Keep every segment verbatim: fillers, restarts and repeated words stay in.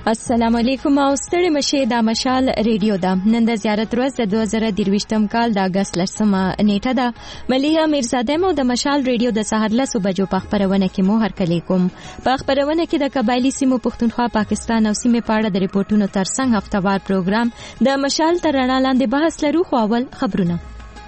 السلام علیکم او ستړي مشه د مشال ریډیو دا نن د زیارت ورځ د دوه زره درویشتم کال د اگست لسمه نیټه ده. مليحه میرزاده مو د مشال ریډیو د سحر لسو بجو په خبرونه کې مو هرکلی کوم. په خبرونه کې د قبایلی سیمو پښتونخوا پاکستان او سیمه پاړه د ریپورتونو ترڅنګ هفتوار پروګرام د مشال تر رڼا لاندې بحث لرو. خو اول خبرونه.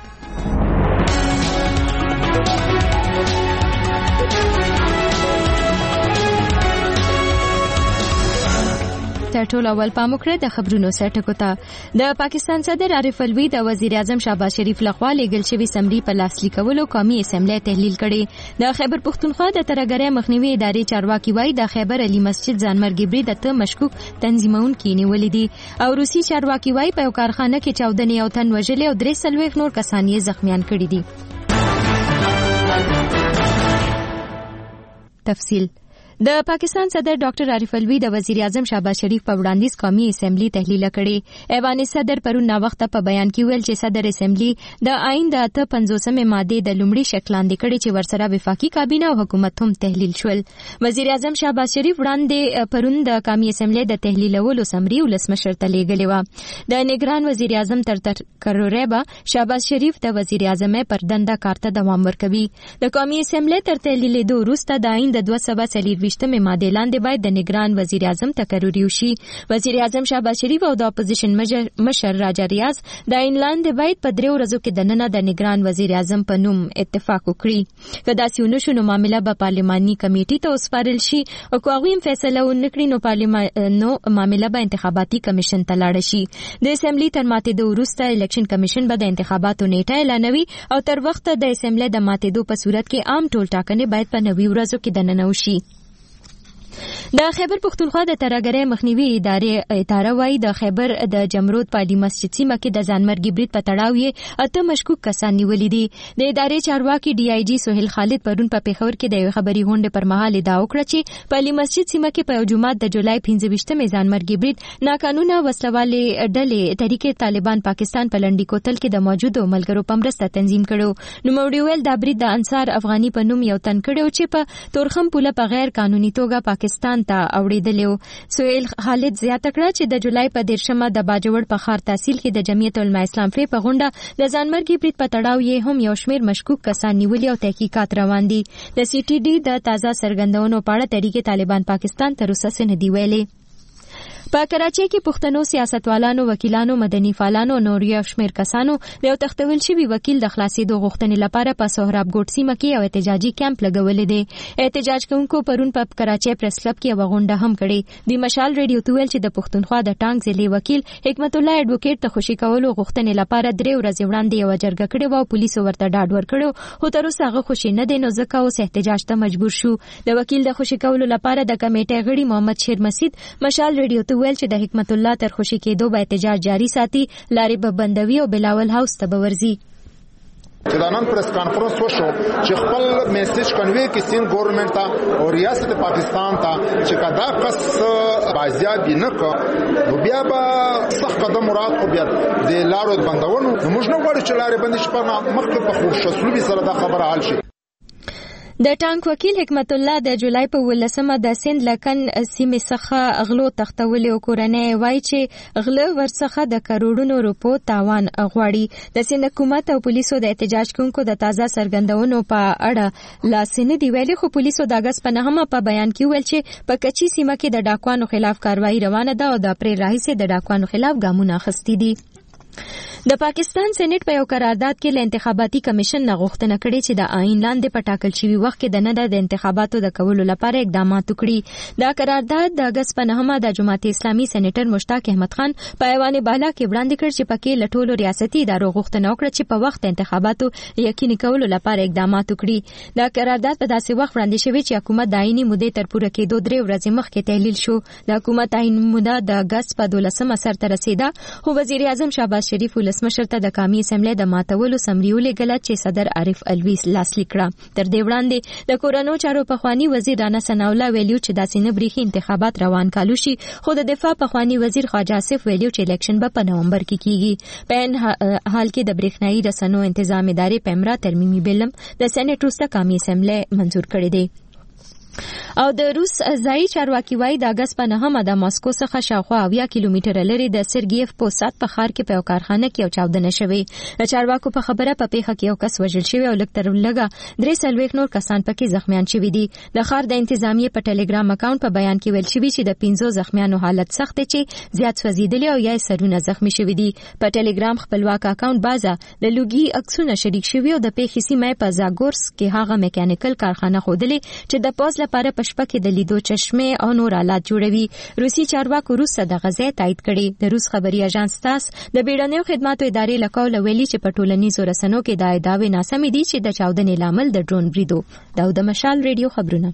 تر ټولو اول پاموکړه د خبرونو سرټکو ته د پاکستان صدر عارف الوی د وزیر اعظم شهباز شریف لخوا لیږل شوی سمري په لاسلیک کولو قومي اسمبلی تحلیل کړي. د خیبر پښتونخوا د ترګری مخنیوي ادارې چارواکي وایي د خیبر علي مسجد ځانمرګي برید ته مشکوک تنظیمونکي نیولې دي او روسي چارواکي وایي په یو کارخانه کې چودنې او تن وژلې او درې څلوېښت نور کسان یې زخمیان کړي دي. تفصیل. د پاکستان صدر ډاکټر عارف الوی د وزیر اعظم شهباز شریف په وړاندیز قومي اسمبلی تحلیل کړي. ایوان صدر پرون نا وخت په بیان کې ویل چې صدر اسمبلی د آئین د اته پنځوسمه ماده د لومړي شکل لاندې کړي چې ورسره وفاقي کابینه او حکومت هم تحلیل شول. وزیر اعظم شهباز شریف وړاندې پرون د قومي اسمبلی د تحلیلولو سمري ولسمشر ته لیږلې و. د نگران وزیر اعظم تر تکرریبا شهباز شریف د وزیر اعظم پر دنده کارته دوام ورکوي. د قومي اسمبلی تر تحلیلېدو وروسته د آئین د دوه سوه څلور ویشتمه ماده لاندې باید د نگران وزیر اعظم تقرر وشي. وزیر اعظم شهباز شریف او د اپوزیشن مشر راجا ریاض د آئین لاندې باید په درې ورځو کې د نن د نگران وزیر اعظم په نوم اتفاق وکړي. که داسې ونه شو نو معامله به پارلماني کمیټې ته وسپارل شي او که هغوی فیصله ونه کړي نو پارلمانو معامله به انتخاباتي کمیشن ته لاړه شي. د اسمبلی تر ماتېدو وروسته الیکشن کمیشن به د انتخاباتو نیټه اعلانوي او تر وخته د اسمبلی د ماتېدو په صورت کې عام ټول ټاکنې باید په نوي ورځو کې دننه وشي. د خیبر پښتونخوا د ترګری مخنیوي ادارې اداره وایي د خیبر د جمرود په علي مسجد سیمه کې د ځانمرګي برید په تړاو یې اته مشکوک کسان نیولي دي. د ادارې چارواکي ډي آی جی سهیل خالد پرون په پیښور کې د یو خبري غونډې پر مهال ادعا وکړه چې په علي مسجد سیمه کې په یو جمعه د جولای پنځه ویشتمې ځانمرګي برید ناقانونه وسلوالې ډلې طریقې طالبان پاکستان په لنډي کوتل کې د موجودو ملګرو په مرسته تنظیم کړو. نوموړي ویل دا برید د انصار افغاني په نوم یو تن کړو چې په تورخم پوله په غیر قانوني توګه پاکستان ته اوریدلو. سهیل خالد زیاته کړه چې د جولای په دیرشمه د باجوړ په ښار تحصیل کې د جمعیت العلماء اسلام فی په غونډه د ځانمرګي برید په تړاو یې هم یو شمېر مشکوک کسان نیولي او تحقیقات روان دي. د سی ټي ډي د تازه څرګندونو په اړه طریقې طالبان پاکستان تر اوسه څه نه دي ویلي. په کراچۍ کې پښتنو سیاستوالانو، وکیلانو، مدني فعالانو او نور یو شمېر کسانو د یو تختول شوي وکیل د خلاصېدو غوښتنې لپاره په سهراب ګوټ سیمه کې یو احتجاجي کیمپ لګولې دی. احتجاج کوونکو پرون په کراچۍ پریس کلب کې یوه غونډه هم کړې. د مشال ریډیو ته ویل چې د پښتونخوا د ټانک ضلعي وکیل حکمت الله اډوکیټ ته خوشي کولو غوښتنې لپاره درې ورځې وړاندې یوه جرګه کړې وه او پولیسو ورته ډاډ ورکړی خو تر اوسه هغه خوشي نه دی نو ځکه اوس احتجاج ته مجبور شو. د وکیل د خوشي کولو لپاره د کمیټې غړي محمد شیر مسید مشال ریډیو ته ویل چې د حکمت الله تر خوشي کېدو به احتجاج جاری ساتي، لارې به بندوي او بلاول هاوس ته به ورځي. چې دا نن پریس کانفرنس وشو چې خپل میسج کنوي کې سین ګورنمنت ته او ریاست پاکستان ته چې کدا قص بازیابي نه کو نو بیا به سخت قدم مراد او بیا د لارو بندولو نو موږ نه غواړو چې لارې بندي شپه مخکې په خوشاسلوبي سره دا خبره حل شي. د ټانک وکیل حکمت الله د جولای په ولسمه د سند لکن سیمې څخه غلو تختولې او کورنۍ وایي چې غله ورڅخه د کروڑونو روپو تاوان غواړي. د سند حکومت او پولیسو د احتجاج کوونکو د تازه څرګندونو په اړه لاسنه دی ویلي خو پولیسو د اگست په نهمه په بیان کې ویل چې په کچي سیمه کې د ډاکوانو خلاف کاروایی روانه ده او د اپریل راهیسې د ډاکوانو خلاف ګامونه اخیستي دي. د پاکستان سېنات په یو قرارداد کې له انتخاباتي کمیشن نه غوښتنه کړې چې د آئین لاندې په ټاکل شوي وخت کې د نه د انتخاباتو د کولو لپاره اقدامات وکړي. دا قرارداد د اگست په نهمه د جماعت اسلامي سېنیټر مشتاق احمد خان په ایوان بالا کې وړاندې کړ چې پکې له ټولو ریاستي ادارو غوښتنه وکړه چې په وخت انتخاباتو یقیني کولو لپاره اقدامات وکړي. دا قرارداد په داسې وخت وړاندې شوی چې حکومت د آئیني مودې تر پوره کېدو درې ورځې مخکې تحلیل شو. د حکومت آئیني موده د اگست په دولسمه سرته رسېده خو وزیر اعظم شهباز شریف ولسمشر ته د قومي اسمبلی د ماتولو سمري ولېږله چې صدر عارف الوی لاسلیک کړه. تر دې وړاندې د کورونو چارو پخوانی وزیر رانا ثناء الله ویلو چې داسې نه بریښي انتخابات روان کالو شي خو د دفاع پخوانی وزیر خواجه آصف ویلو چې الیکشن به په نومبر کې کیږي. په ان حال کې د برېښنايي رسنیو تنظیم ادارې پیمرا ترمیمي بلم د سېنات وروسته قومي اسمبلی منظور کړی دی. او د روس ځایي چارواکي وایي د اګست په نهمه د ماسکو څخه شاوخوا اویا کیلومتره لرې د سرګیف پوسات په ښار کې په یو کارخانه کې یو چاودنه شوې. د چارواکو په خبره په پیښه کې یو کس وژل شوی او لږ تر لږه درې څلوېښت نور کسان پکې زخمیان شوي دي. د ښار د انتظامیې په ټلګرام اکاونټ په بیان کې ویل شوي چې د پنځو زخمیانو حالت سخت دی چې زیات سوځېدلي او یا سرونه زخمی شوي دي. په ټلګرام خپلواک اکاونټ بازه د لوګي عکسونه شریک شوي او د پیښې سیمه په زاګورس کې هغه میکانیکل کارخانه خودلې چې د پوز لپاره په شپه کې د لیدو چشمه او نور آلات جوړوي. روسي چارواکو روس د غزې تایید کړي. د روس خبري اژانس تاس د بیړنیو خدماتو ادارې لکاو ویلي چې په ټولنیزو رسنیو کې د ادعاوې ناسمې دي چې د چاودنې لامل د ډرون بریدو. دا د مشال ریډیو خبرونه.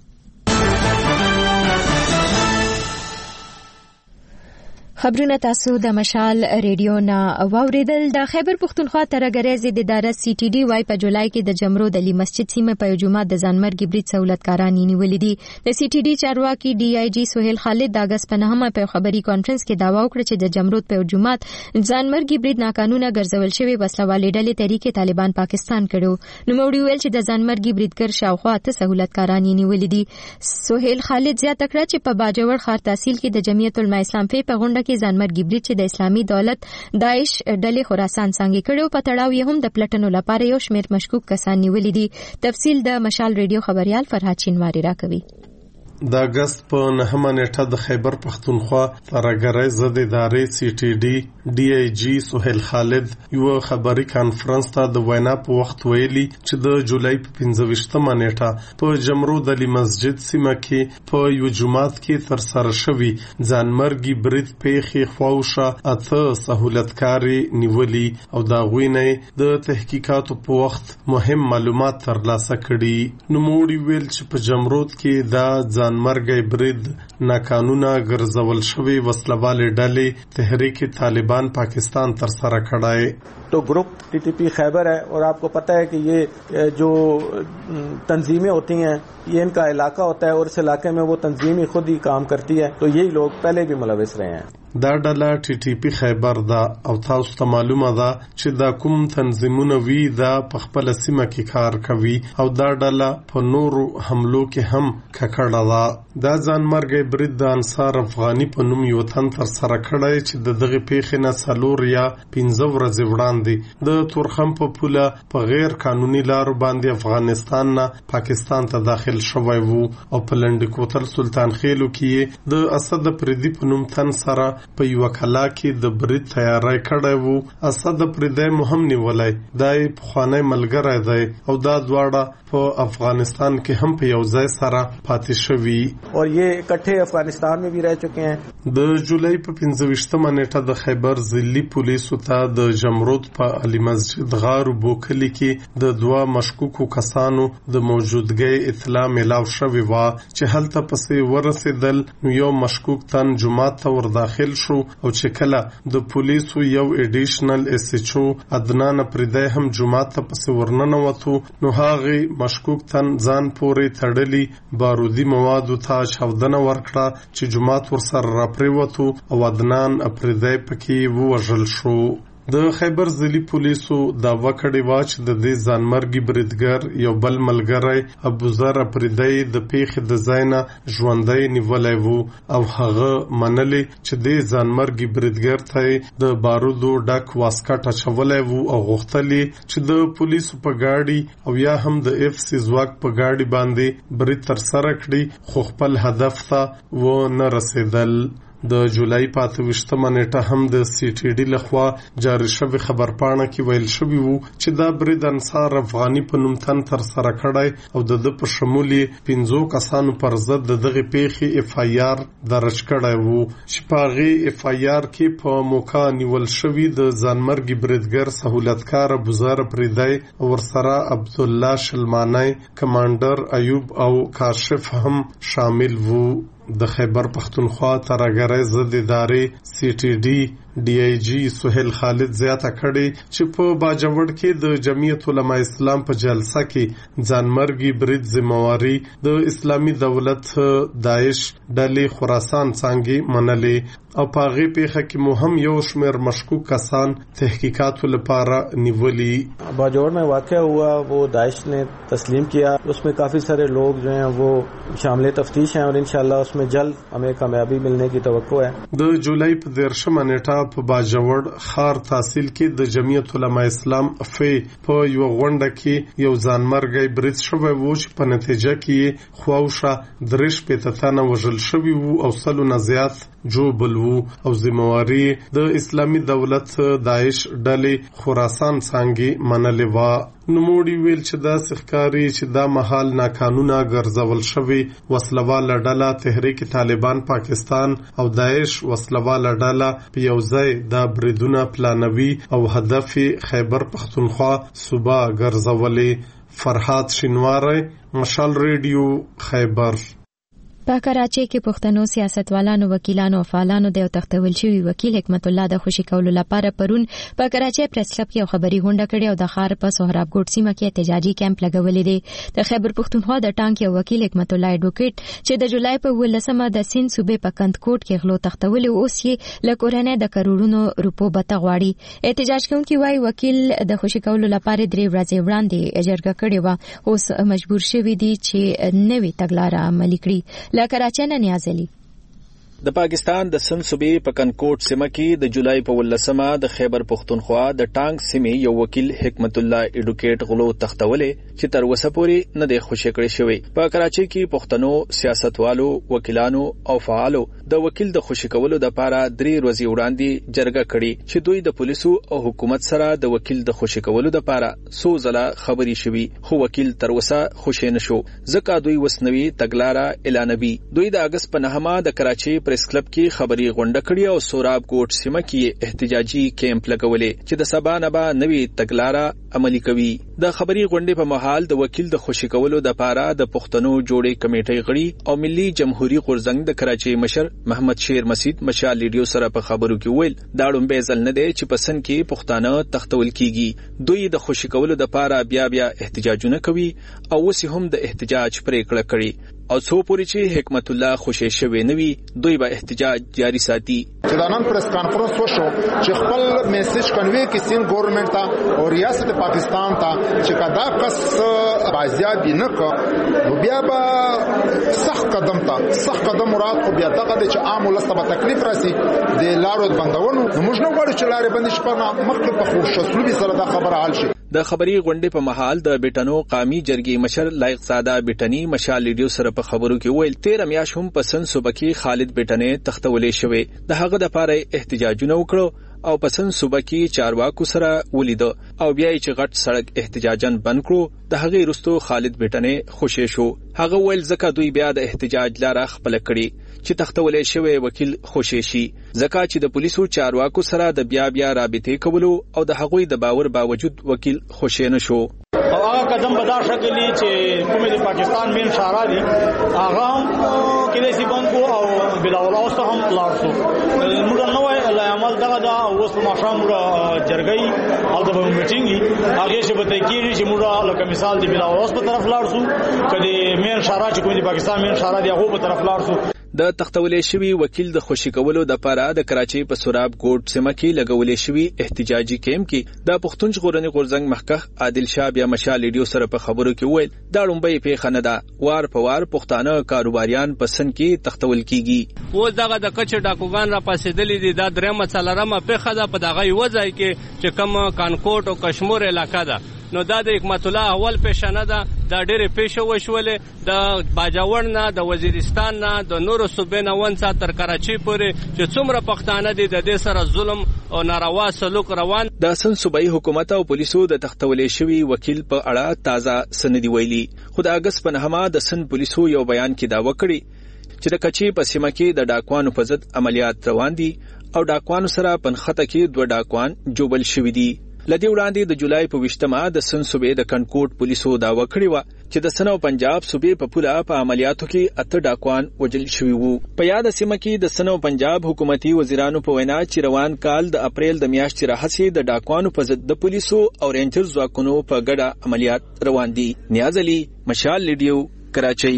خبرونه تاسو د مشال ریډیو نه واوریدل. د خیبر پختونخوا ترګریز د اداره سی ټي ډي وايي په جولای کې د جمرود علي مسجد سیمه په جمعه د ځانمرګي برید سہولتکاران نیولې دي. د سی ټي ډي چارواکي ډي آی جی سہیل خالد د اگست په نهمه په خبري کانفرنس کې داوا وکړه چې د جمرود په جمعه ځانمرګي برید ناقانونه ګرځول شوی وسلوالې ډلې تحریک طالبان پاکستان کړو. نو موړي ویل چې د ځانمرګي بریدګر شاوخوا ته سہولتکاران نیولې دي. سہیل خالد زیاته کړه چې په باجوړ ښار تحصیل کې د جمعیت الاسلام په غونډه کې ځانمرګي برید چې د اسلامي دولت داعش ډلې خراسان څنګه کړو په تړاو یې هم د پلټنو لپاره یو شمېر مشکوک کسان نیولې دي. تفصیل د مشال ریډیو خبريال فرحات شینواری راکوي. د اگست په نهمه نیټه د خیبر پختونخوا ترګریز د ادارې سی ټي ډي ډي آی جی سہیل خالد یو خبري کانفرنس ته د وینا په وخت ویلي چې د جولای په پنځه نیټه په جمرود علي مسجد سیمه کې په یو جمعات کې تر سره شوی ځانمرګي برید پیښې خواوشه اته سہولتکاري نیولي او دا غوینه د تحقیقاتو په وخت مهم معلومات ترلاسه کړي. نو موړي ویل چې په جمرود کې دا ځانمرګي برید ناقانونه ګرځول شوی وسلوالې ډلې تحریک طالبان پاکستان تر سره کړای. तो group T T P Khyber है और आपको पता है कि ये जो तंजीमें होती हैं ये इनका इलाका होता है और इस इलाके में वो तंजीम ही खुद ही काम करती है. तो यही लोग पहले भी मुलविस रहे हैं. دا ډله ټي ټي پی خیبر دا او تاسو ته معلومه ده چې دا کوم تنظیمونه وی دا په خپل سیمه کې کار کوي او دا ډله په نورو حملو کې هم ککړه ده. دا ځانمرګي برید د انصار افغاني په نوم یو تن تر سره کړی چې د دغه پیښې نه څلور یا پنځه ورځې وړاندې د تورخم په پوله په غیر قانوني لارو باندې افغانستان نه پاکستان ته داخل شوی وو او په لنډ کوتل سلطان خېلو کې د اسد پردي په نوم تن سره په یو کلا کې د برید تیاری کړی وو. اسد پردی مهم نیولای دای په خوانی ملګری دی او دا دواړه په افغانستان کې هم په یو ځای سره پاتې شوي اور یہ اکٹھے افغانستان میں بھی رہ چکے ہیں. د جولای په پنځه نیټه د خیبر ضلعي پولیسو ته د جمرود په علي مسجد غار بوکلی کې د دوا مشکوکو کسانو د موجودګۍ اطلاع ملاو شوی و چې هلته پسې ورسېدل. نو یو مشکوک تن جمعات ته ور داخل شو او چې کله د پولیسو یو ایډیشنل اس ایچ او عدنان پردی هم جمعات ته پسې ورننوتو. نو هغه مشکوک تن ځان پورې تړلی بارودي موادو ته چاودنه ورکړه چې جمعات ورسره راپریوتو او عدنان پردی پکې ووژل شو. د خیبر ضلعي پولیسو داوا کړې و چې د دې ځانمرګي بریدګر یو بل ملګری ابوذر پردی د پیښې د ځای نه ژوندی نیولی وو او هغه منلې چې د ځانمرګي بریدګر ته د بارودو ډک واسکټ اچولی وو او غوښتل چې د پولیسو په ګاډي او یا هم د اف سی ځواک په ګاډي باندې برید ترسره کړي خو خپل هدف ته و نه رسېدل. د جولای په اتویشتمه نیټه هم د سی ټي ډي لخوا جاری شوی خبرپاڼه کې ویل شوی وو چې دا برید انصار افغاني په نوم تن تر سره کړی او د د په شمول پنځو کسانو پر ضد د دغه پیښې اف آی آر درج کړی وو چې په هغې اف آی آر کې په موقع نیول شوي د ځانمرګي بریدګر سهولتکار ابوذر پردی ورسره عبدالله شلمانی کمانډر ایوب او کاشف هم شامل وو. د خیبر پختونخوا ترګریز د ادارې سی ټي ډي ډي آی جی سہیل خالد زیاته کړې چې په باجوړ کې د جمعیت علماء اسلام په جلسه کې ځانمرګي برید ذمہواری د اسلامي دولت داعش ډلې خراسان څنګه منلې او پاغي پیخه کې مهم یو شمیر مشکوک کسان تحقیقاتو لپاره نیولی. باجوڑ میں واقع ہوا وہ داعش نے تسلیم کیا. اس میں کافی سارے لوگ جو ہیں وہ شامل تفتیش ہیں اور انشاءاللہ اس میں جلد ہمیں کامیابی ملنے کی توقع ہے. د جولای په دیرشمه نیټه په باجوړ خار تحصیل کې د جمعیت علماء اسلام فی په یو غونډه کې یو ځانمرګي برید شوی و چې په نتیجه کې خواوشه درش په تتانه وژل شوی وو او سلو نه زیات جو بلو او ذمہواری د اسلامي دولت داعش ډلې خراسان څنګه منلې و. نوموړي ویل چې دا سخکاری چې دا محل ناقانونه ګرځول شوی وسلواله ډله تحریک طالبان پاکستان او داعش وسلواله ډله په یو ځای دا بریدونه پلانوي او هدف خیبر پختونخوا صوبه ګرځولې. فرحات شینواری، مشال ریډیو، خیبر. په کراچۍ کې پښتنو سیاستوالانو، وکیلانو او فعالانو د یو تختول شوی وکیل حکمت الله د خوشی کولو لپاره پرون په کراچۍ پریس کلب کې یو خبري غونډه کړې او د ښار په سهراب ګوټ سیمه کې احتجاجي کیمپ لګولې دی. د خیبر پښتونخوا د ټانک یو وکیل حکمت الله اډوکیټ چې د جولای په ولسمه د سین صوبې په کندکوټ کې غلو تختول اوس یې له کورنۍ د کروڑونو روپو بته غواړي. احتجاج کوونکي وايي وکیل د خوشی کولو لپاره درې ورځې وړاندې اجرګه کړې و، اوس مجبور شوی دی چې نوې تګلارې عملي کړي. لکراچۍ نه نیازلی. د پاکستان د سند صوبې په کنکوټ سیمه کې د جولای په ولسمه د خیبر پختونخوا د ټانک سیمې یو وکیل حکمت الله اډوکیټ غلو تختولې چې تر اوسه پورې نه دی خوشی کړی شوی. په کراچۍ کې پښتنو سیاستوالو، وکیلانو او فعالو د وکیل د خوشی کولو لپاره درې ورځې وړاندې جرګه کړې چې دوی د پولیسو او حکومت سره د وکیل د خوشی کولو لپاره څو ځله خبري شوي، خو وکیل تر اوسه خوشی نشو ځکه دوی وسنوي تګلاره اعلانوي. دوی د اگست په نهمه د کراچۍ پریس کلب کې خبري غونډه کړې او سوراب ګوټ سیمه کې احتجاجي کیمپ لګولې چې د سبا نه به نوې تګلاره عملي کوي. د خبري غونډې په مهال د وکیل د خوشی کولو لپاره د پښتنو جوړې کمیټې غړي او ملي جمهوریت غورځنګ د کراچۍ مشر محمد شیر مسید مشال لیډیو سره په خبرو کې ویل دا ډومبه ځل نه دی چې پسند کې پښتانه تختول کیږي. دوی د خوشی کولو لپاره بیا بیا احتجاجونه کوي او اوس هم د احتجاج پریکړه کړي او څو پوری چې حکمت الله خوشی شوی نوي دوی به احتجاج جاری ساتي. چې دا نن پریس کانفرنس وشو چې خپل میسج کنوي کې سین ګورنمنت ته او ریاست پاکستان ته چې کدا قص بازیابی نه کو نو بیا به سخت قدم ته سخت قدم مراد خو بیا دغه چې عام ولسته به تکلیف راسي د لارو بندولو نو موږ نه غواړو چې لارې بندي شپه مخکې په خوشسلوبي سره دا خبره حل شي. د خبري غونډې په محل د بیٹنو قومي جرګې مشر لایق زاده بیٹنی مشال لیډیو سره په خبرو کې ویل تیر میاش هم په سن صوبه کې خالد بیٹنې تختولې شوی. د هغه د پاره احتجاجونه وکړو او په سن صوبه کې چارواکو سره ولید او بیا چې غټ سړک احتجاجن بند کړو. د هغه رستو خالد بیٹنې خوشی شو. هغه ویل ځکه دوی بیا د احتجاج لاره خپل کړي چې تختولې شوی وکیل خوشی شي ځکه چې د پولیسو چارواکو سره د بیا بیا رابطې کولو او د هغوی د باور باوجود وکیل خوشی نشو. او هغه قدم به دا شکلی چې کومې د پاکستان مین شارا دي هغه هم کله سی بند کو او بلاول اوسه هم لاړ شو. موږ نو وای عمل دغه دا اوس ما شام موږ جرګي او د میټینګي هغه چې به تکیږي چې موږ لکه مثال دی بلاول اوس په طرف لاړ شو کدي مین شارا چې کومې د پاکستان مین شارا دی هغه په طرف لاړ شو. د تختولې شوی وکیل د خوشی کولو د پاره د کراچۍ په سوراب ګوټ سیمه کې لګولې شوی احتجاجي کیمپ کې د پښتون ژغورنې غورځنګ مخکخ عادل شاه بیا مشال لیډیو سره په خبرو کې ویل دا ډومبه پیښه نه ده، وار په وار پښتانه کاروباریان په سن کې تختول کیږي. اوس دغه د کچ ډاکوګان را پاسېدلې دي دا درېمه څلورمه پیښه ده په دغه وځای کې چې کوم کانکوټ او کشمیر علاقہ ده. نو دا د حکمت الله اول پیښه نه ده، دا ډېرې پیښه وشولې د باجوړ نه د وزیرستان نه د نورو صوبې نه ونڅا تر کراچۍ پورې چې څومره پښتانه دي د دې سره ظلم او ناروا سلوک روان. د سند صوبایي حکومت او پولیسو د تختولې شوی وکیل په اړه تازه سندې ویلي. خو د اګست په نهمه د سند پولیسو یو بیان کې داوا کړی چې د کچې په سیمه کې د ډاکوانو په ضد عملیات روان دي او ډاکوانو سره پنخته کې دوه ډاکوان جوبل شوي دي. لدی وړاندې د جولای په وشتمه د سن صوبې د کنکوټ پولیسو داوا کړی و چې د سن او پنجاب صوبې په پوله په عملیاتو کې اته ډاکوان وژل شوي وو. په یاد سیمه کې د سن او پنجاب حکومتي وزیرانو په وینا چې روان کال د اپریل د میاشتې راهیسې د ډاکوانو په ضد د پولیسو او رینجر ځواکونو په ګډه عملیات روان دي. نیاز علي، مشال ریډیو، کراچۍ.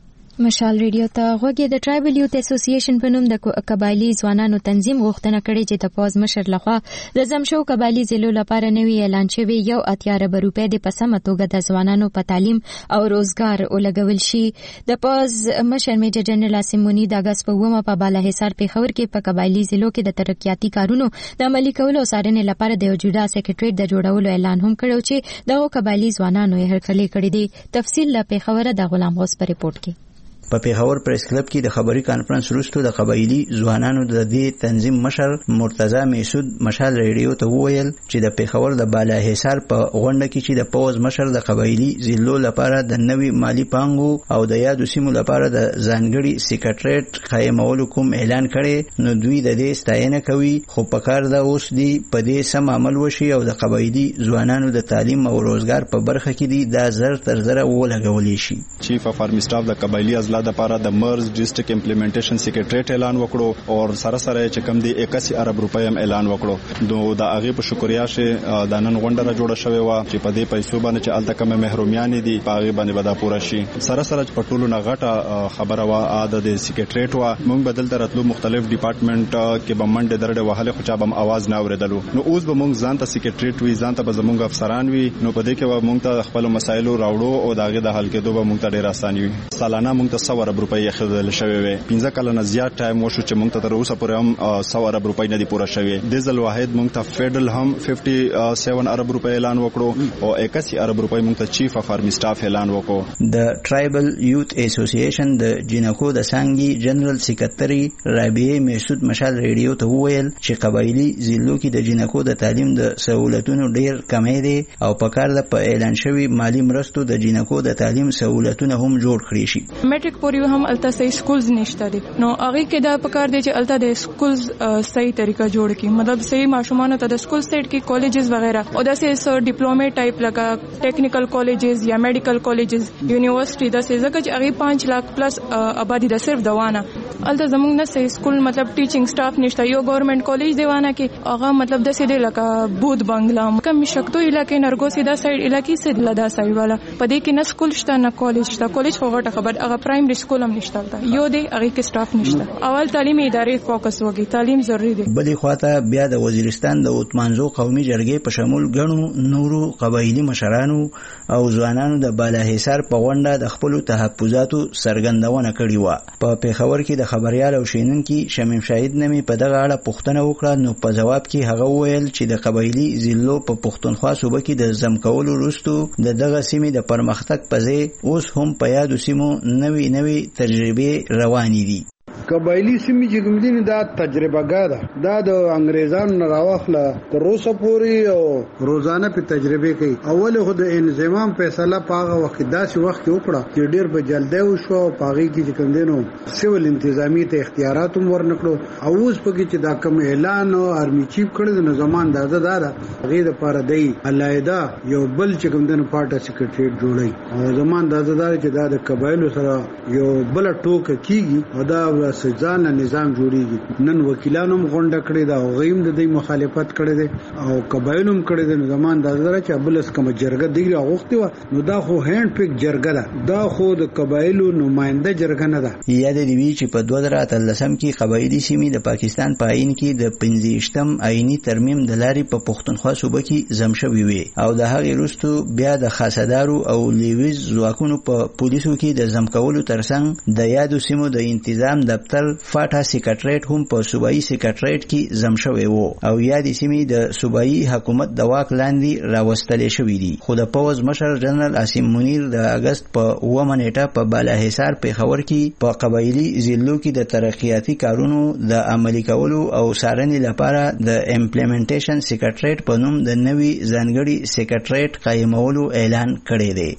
مشال ریډیو ته غوږی. د ټرایبل یوت اسوسییشن په نوم د قبایلی ځوانانو تنظیم غوښتنه کړې چې د پوز مشر لخوا د زمشو قبایلی ضلعو لپاره نوی اعلان شوی یو اتیا ارب روپۍ د په سمه توګه د ځوانانو په تعلیم او روزګار ولګول شي. د پوز مشر میجر جنرال عاصم مونی د اگست په اوومه په بالاحصار پیښور کې په قبایلی ضلعو کې د ترقیاتي کارونو د عملي کولو او څارنې لپاره د یو جوړه سیکریټریټ د جوړولو اعلان هم کړو چې دغه قبایلی ځوانانو یې هرکلی کړی دی. تفصیل له پیښور د غلام غوث په ریپورت کې. په پیښور پریس کلب کې د خبري کانفرنس وروسته د قبایلی ځوانانو د دې تنظیم مشر مرتضی میسود مشال ریډیو ته وویل چې د پیښور د بالاحصار په غونډه کې چې د پوز مشر د قبایلی ضلعو لپاره د نوي مالی پانګو او د یادو سیمو لپاره د ځانګړي سیکریټریټ قایمولو کوم اعلان کړي، نو دوی د دې ستاینه کوي، خو په کار ده اوس دی په دې سم عمل وشي او د قبایلی ځوانانو د تعلیم او روزګار په برخه کې دی دا زر تر زره ولګولې شي. چیف اف آرمی سټاف د قبایلی ازلا د لپاره د مرز ډیسټریکټ امپلیمنټیشن سیکریټریټ اعلان وکړو او سره سره چې کم دی اکاسی ارب روپۍ هم اعلان وکړو. نو د هغه په شکریا شه د نن غونډه را جوړه شوې و چې په دې پیسو باندې چې الته کومه محرومیان دي په هغه باندې ودا پوره شي. سره سره په ټولو نه غټه خبره وا عادت د سیکریټریټ وا موږ بدل ترتلو مختلف ډپارټمنټ کې به منډه درډه وهله خو چا به आवाज نه اوریدلو. نو اوس به موږ ځان ته سیکریټریټ وی ځان ته به زموږ افسران وی، نو په دې کې به موږ ته خپل مسایل راوړو او داغه د حل کېدو به موږ ته ډیر اسانه وي. سالانه موږ ته سو ارب روپۍ خدل شوی وي. پنځه کاله نه زیات ټایم وشو چې موږ ته تر اوسه پورې هم سو ارب روپۍ نه دی پوره شوی. د ځل واحد موږ ته فیډرل هم پنځه ویشت ارب روپۍ اعلان وکړو او اکاسی ارب روپۍ موږ ته چیف اف آرمی سټاف اعلان وکړو. د ټرایبل یوت اسوسییشن د جنکو د سانګي جنرال سیکریټری رابعه میسود مشال ریډیو ته وویل چې قبایلی ضلعو کې د جنکو د تعلیم د سہولتونو ډیر کمی دي او په کار د په اعلان شوی مالی مرستو د جنکو د تعلیم سہولتونه هم جوړ کړی شي. میټریک پورې هم الته صحیح سکولز نشته دي، نو هغه کې دا پکار دی چې الته د سکولز صحیح طریقه جوړ کړي، مطلب صحیح ماشومان ته د سکول سیټ کې کالجز وغیرہ او داسې ډیپلومه ټایپ لگا ټیکنیکل کالجز یا میډیکل کالجز یونیورسيټي داسې ځکه چې هغه پانچ لک پلس آبادی د صرف دوانه الته زموږ نه صحیح سکول مطلب ټیچینګ سټاف نشته. یو ګورنمنت کالج دیوانه کې هغه مطلب داسې دی لکه بود بنگلا کم شکتو علاقې نرګوسی دا سایډ علاقې سید لدا سایډ والا پدې کې نه سکول شته نه کالج شته. کالج خو غټه خبر هغه پرایمري سکول هم نشته، یو دی هغه کې سټاف نشته. اول تعلیمي ادارې فوکس وکړي، تعلیم ضروری دی. بلې خواته بیا د وزیرستان د اوتمانزو قومي جرګې په شمول غنو نورو قبایلی مشرانو او ځوانانو د بالاحصار په غونډه د خپل تحفظاتو څرګندونه کړې و. په پیښور کې د خبريال او شینونکي شمیم شاهد نمي په دغه اړه پوښتنه وکړه، نو په جواب کې هغه وویل چې د قبایلی ضلعو په پښتونخوا صوبه کې د زمکولو وروسته د دغه سیمې د پرمختګ په ځای اوس هم په یادو سیمو نوي نوي تجربې روانې دي. قبایلی سیمې چې کوم دي دا تجربه ګاده دا د انګريزانو نه راوخله تر اوسه پورې او روزانه په تجربه کوي. اول خو د انضمام فیصله پاغه وخت داسې وخت کې وکړه چې ډیر په جلدی وشو او پاغي کې چې کوم دینو سیول انتظامی ته اختیارات هم ورنکړو او اوس پکې چې دا کوم اعلان او ارمی چیف کړی د زمان دازه دارا غیر لپاره دی علایدا یو بل چې کوم دینو پارټا سیکریټریټ جوړی او زمان دازه دار چې دا د قبایلو سره یو بل ټوک کیږي او دا سجان نظام جوړیږي. نن وکیلانو غونډه کړې ده او غیم د دې مخالفت کړې ده او قبایلو هم کړې ده. زمان د زړه چې بلس کوم جرګه دی غوښتي و نو دا خو هند پک جرګه ده، دا خو د قبایلو نماینده جرګه نه ده. یاد دی وی چې په دوه زره اتلسم کې قبایلی سیمې د پاکستان په آئین کې د پنځه آئینی ترمیم د لارې په پښتونخوا صوبه کې زم شوی وي او د هغې وروسته بیا د خاصدارو او لیویز ځواکونو په پولیسو کې د زم کولو ترڅنګ د یادو سیمو د انتظام د دفتر فاټا سیکریټریټ هم په صوبایي سیکریټریټ کې زم شوی وو او یادې سیمې د صوبایي حکومت د واک لاندې راوستلې شوې دي. خو د پوز مشر جنرال عاصم مونیر د اگست په اوومه نیټه په بالاحصار پیښور کې په قبایلی ضلعو کې د ترقیاتي کارونو د عملي کولو او څارنې لپاره د امپلیمنټیشن سیکریټریټ په نوم د نوي ځانګړي سیکریټریټ قایمولو اعلان کړی دی.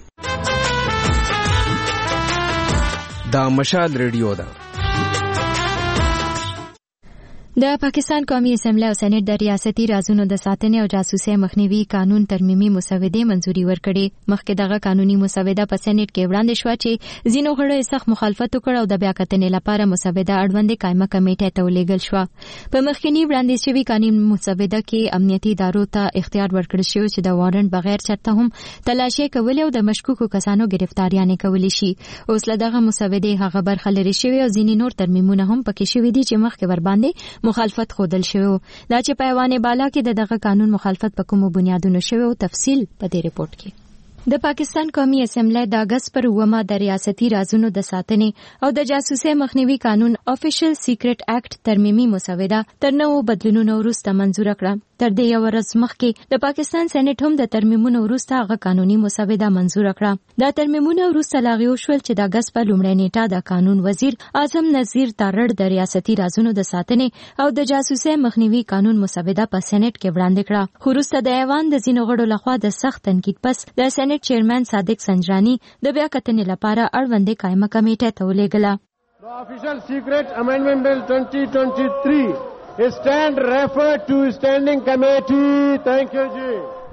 دا مشال ریډیو ده. د پاکستان قومي اسمبلی او سېنات د ریاستي رازونو د ساتنې او جاسوسۍ مخنیوي قانون ترمیمي مسودې منزوري ورکړې. مخکې دغه قانوني مسوده په سېنات کې وړاندې شوه چې ځینو غړو سخت مخالفت وکړ او د بیا کتنې لپاره مسوده اړوندې قائمه کمیټې ته ولېږل شوه. په مخکینی وړاندې شوي قانون مسوده کې امنیتي ادارو ته اختیار ورکړل شوی چې د وارنټ بغیر چرته هم تلاشي کول او د مشکوکو کسانو گرفتاریانې کولی شي. اوس له دغه مسودې هغه برخه لري شوی او ځینې نور ترمیمونه هم پکې شوي دي چې مخکې ور باندې مخالفت خودل شوی. دا چې په ایوان بالا کې د دغه قانون مخالفت په کومو بنیادونو شوی او تفصیل په دې رپورت کې. د پاکستان قومي اسمبلی د اگست پر اومه د ریاستي رازونو د ساتنې او د جاسوسۍ مخنیوي قانون آفیشل سیکرټ اکټ ترمیمي مسوده تر نوو بدلونونو وروسته منزور کړه. تر دې یو ورځ مخکې د پاکستان سېنات هم د ترمیمونو وروسته هغه قانوني مسوده منزور کړه. دا ترمیمونه وروسته لاغیو شول چې د اگست په لومړۍ نیټه د قانون وزیر اعظم نذیر تارړ د ریاستي رازونو د ساتنې او د جاسوسۍ مخنیوي قانون مسوده په سېنات کې وړاندې کړه. خو وروسته د ایوان د ځینو غړو لخوا د سخت تنقید پس د سېنات چیرمن صادق سنجرانی د بیا کتنې لپاره اړوندې قائمه کمیټه ته ولېږله. The official secret amendment bill twenty twenty-three is stand referred to standing committee. Thank you ji.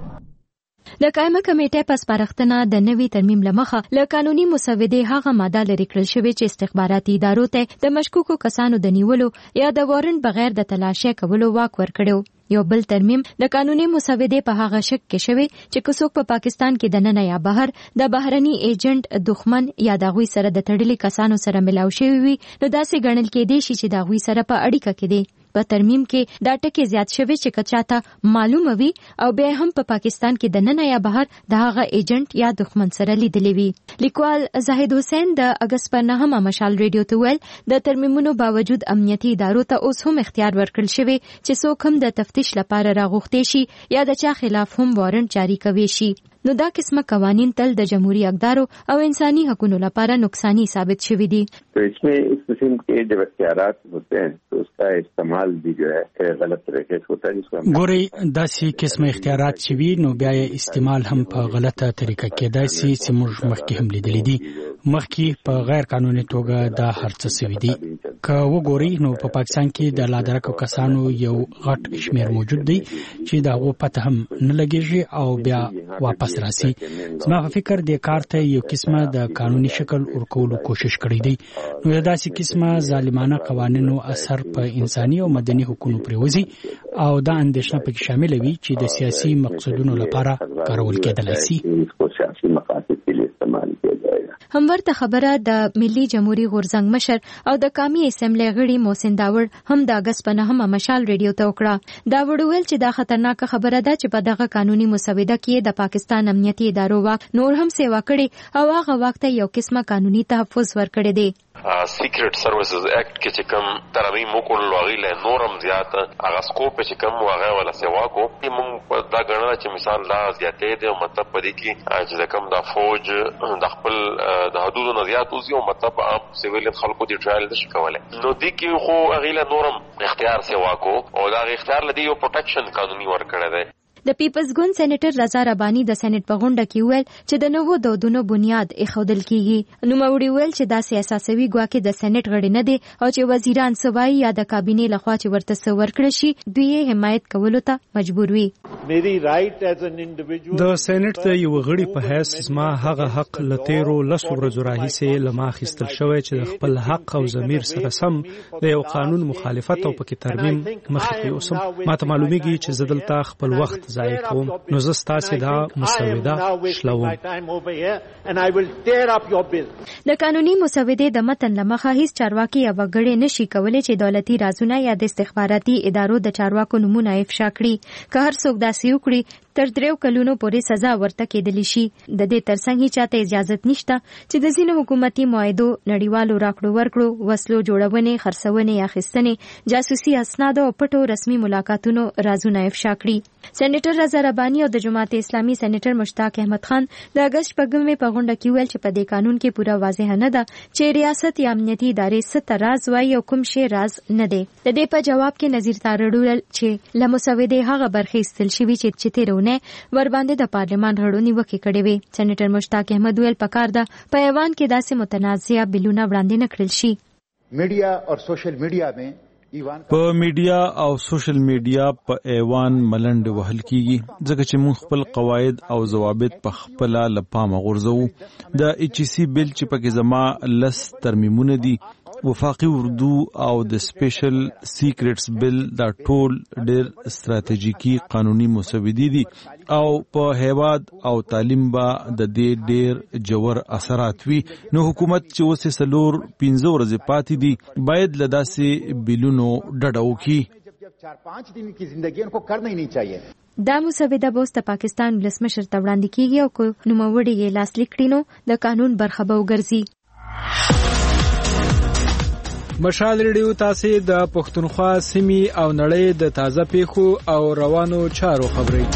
د قائمه کمیټې په سپارښتنه د نوي ترمیم لمخه له قانوني مسودې هغه ماده لرې کړل شوې چې استخباراتي ادارو ته د مشکوکو کسانو د نیولو یا د وارنټ بغیر د تلاشي کولو واک ورکړو. یو بل ترمیم د قانوني مسودې په هغه شک کې شوی چې څوک په پاکستان کې د ننه یا بهر د بهرني ایجنټ دښمن یا د غوي سره د تړلي کسانو سره ملاو شوی وي نو داسې ګڼل کېدی شي چې د غوي سره په اړیکه کې دي. په ترمیم کې دا ټکي زیات شوی چې کچاته معلومه وي او بیا هم په پاکستان کې د ننه یا بهر د هغه ایجنټ یا دښمن سره لیدلی وي. لیکوال زاهد حسین د اگست پر نهمه مشال ریډیو ته ویل د ترمیمونو باوجود امنیتي ادارو ته اوس هم اختیار ورکړل شوی چې څوک هم د تفتیش لپاره راغوښتي شي یا د چا خلاف هم وارنټ جاری کوي شي. نو دا قسمه قوانین تل د جمهوری اقدارو او انسانی حقوقو لپاره نقصانی ثابت شوی دي. تو اس میں اس قسم کے جب اختیارات ہوتے ہیں تو اس کا استعمال بھی جو ہے غلط طریقے سے ہوتا ہے جس کو ګوري داسې قسمه اختیارات شوی نو بیا استعمال هم په غلطه طریقه کېدای شي چې موږ مخکې هم لیدلې دي. مخکې په غیر قانوني توګه دا هرڅه شوی دي. که وګوري نو په پاکستان کې د لادرکو کسانو یو غټ شمیر موجود دی چې دا غو پته هم نه لګیږي او بیا واپس راسي. زما په فکر د کار ته یو قسمه د قانوني شکل ورکولو کوشش کړی دی. نو دا داسې قسمه ظالمانه قوانینو اثر په انساني او مدني حقوقو پریوزي او دا اندېښنه پکې شامل وي چې د سیاسي مقصدونو لپاره کارول کېدلای شي. همورته خبره د ملي جمهوریت غورځنګ مشر او د قومي اسمبلی غړي محسن داوړ هم د اگست په نهمه مشال ریډیو ته وکړه. داوړ ویل چې دا خطرناکه خبره ده چې په دغه قانوني مسوده کې د پاکستان امنیتي ادارو واک نور هم سیوا کړي او هغه وخت یو قسمه قانوني تحفظ ورکړي دي. سیکرټ سروسز اکټ کې چې کوم ترمیم وکړل واغې له نورم زیات هغه سکوپ چې کوم واغې ولا سیوا کو موږ دا ګڼل چې مثال دا زیاتې دی او مطلب پدې کې چې کوم د فوج د خپل د حدودو نه زیات اوسي او مطلب عام سیویل خلکو دی ټرایل نشي کولای. نو دې کې خو هغه له نورم اختیار سیوا کو او دا اختیار لدی یو پروټیکشن قانوني ورکړی دی. د پیپلز ګوند سېنیټر رضا رباني د سېنات په غونډه کې ویل چې د نوو دودونو بنیاد ایښودل کیږي. نو موري ویل چې دا سیاسي ګواکې د سېنات غړي نه دي او چې وزیران سوای یا د کابینې لخوا چې ورته سور کړی شي دوی یې حمایت کولو ته مجبور وي. د سېنات د یو غړي په حیث زما هغه حق لتیرو لسو ورځو راهیسې لما خستل شوی چې د خپل حق او ضمیر سره سم د یو قانون مخالفت او پکې ترمیم مخې ته اوسم. ماته معلومیږي چې زه دلته خپل وخت ځای کوم نو زه ستاسو دا مسوده شلوم. د قانوني مسودې د متن لمخه هیڅ چارواکي یا وګړي نشي کولای چې دولتي رازونه یا د استخباراتي ادارو د چارواکو نمونه افشا کړي. که هر څوک داسې وکړي تر دریو کلونو پورې سزا ورته کېدلی شي. د دې ترڅنګ هیڅ چاته اجازه نشته چې د ځینو حکومتي معاهدو نړیوالو راکړو ورکړو وسلو جوړونې خرڅونې یا اخیستنې جاسوسي اسناد او پټو رسمي ملاقاتونو رازونه افشا کړي. سېنیټر رضا رباني او د جماعت اسلامي سېنیټر مشتاق احمد خان د اگست پګمې په غونډه کې ویل چې په دې قانون کې پوره واضح نه ده چې ریاست یا امنیتي ادارې څه راز وایي او کوم شی راز نه دی. د دې په جواب کې نذیر تارړ ویل چې له مسودې هغه برخې ایستل شوي چې تیرونه ور باندې د پارلمان غړو نیوکې کړې وي. سېنیټر مشتاق احمد ویل پکار ده په ایوان کې داسې متنازعه بلونه وړاندې نه کړل شي. میډیا اور سوشل میډیا میں په میډیا او سوشل میډیا په ایوان ملنډ وهل کیږي ځکه چې موږ خپل قواعد او ضوابط په خپل لپامه غورځو. د ایچ سی بل چې پکې زما لس ترمیمونه دي، وفاقي اردو او د سپیشل سیکریټس بل دا ټول ډېر ستراتیژیکي قانوني مسودې دي او په هیواد او تعلیم با د دې ډېر جوړ اثرات وي. نو حکومت چې اوس سلور پنځه ورځې پاتې دي باید لداسې بلونو ډډه وکړي. چار پانچ دن کی زندگی ان کو کرنا ہی نہیں چاہیے. دا مسوده به د پاکستان ولسمشر ته وړاندې کیږي او کو نوموړي یې لاسلیک کړي نو د قانون برخه به وګرځي. مشال ریډیو تاسو د پښتونخوا سیمې او نړۍ د تازه پیښو او روانو چارو خبري.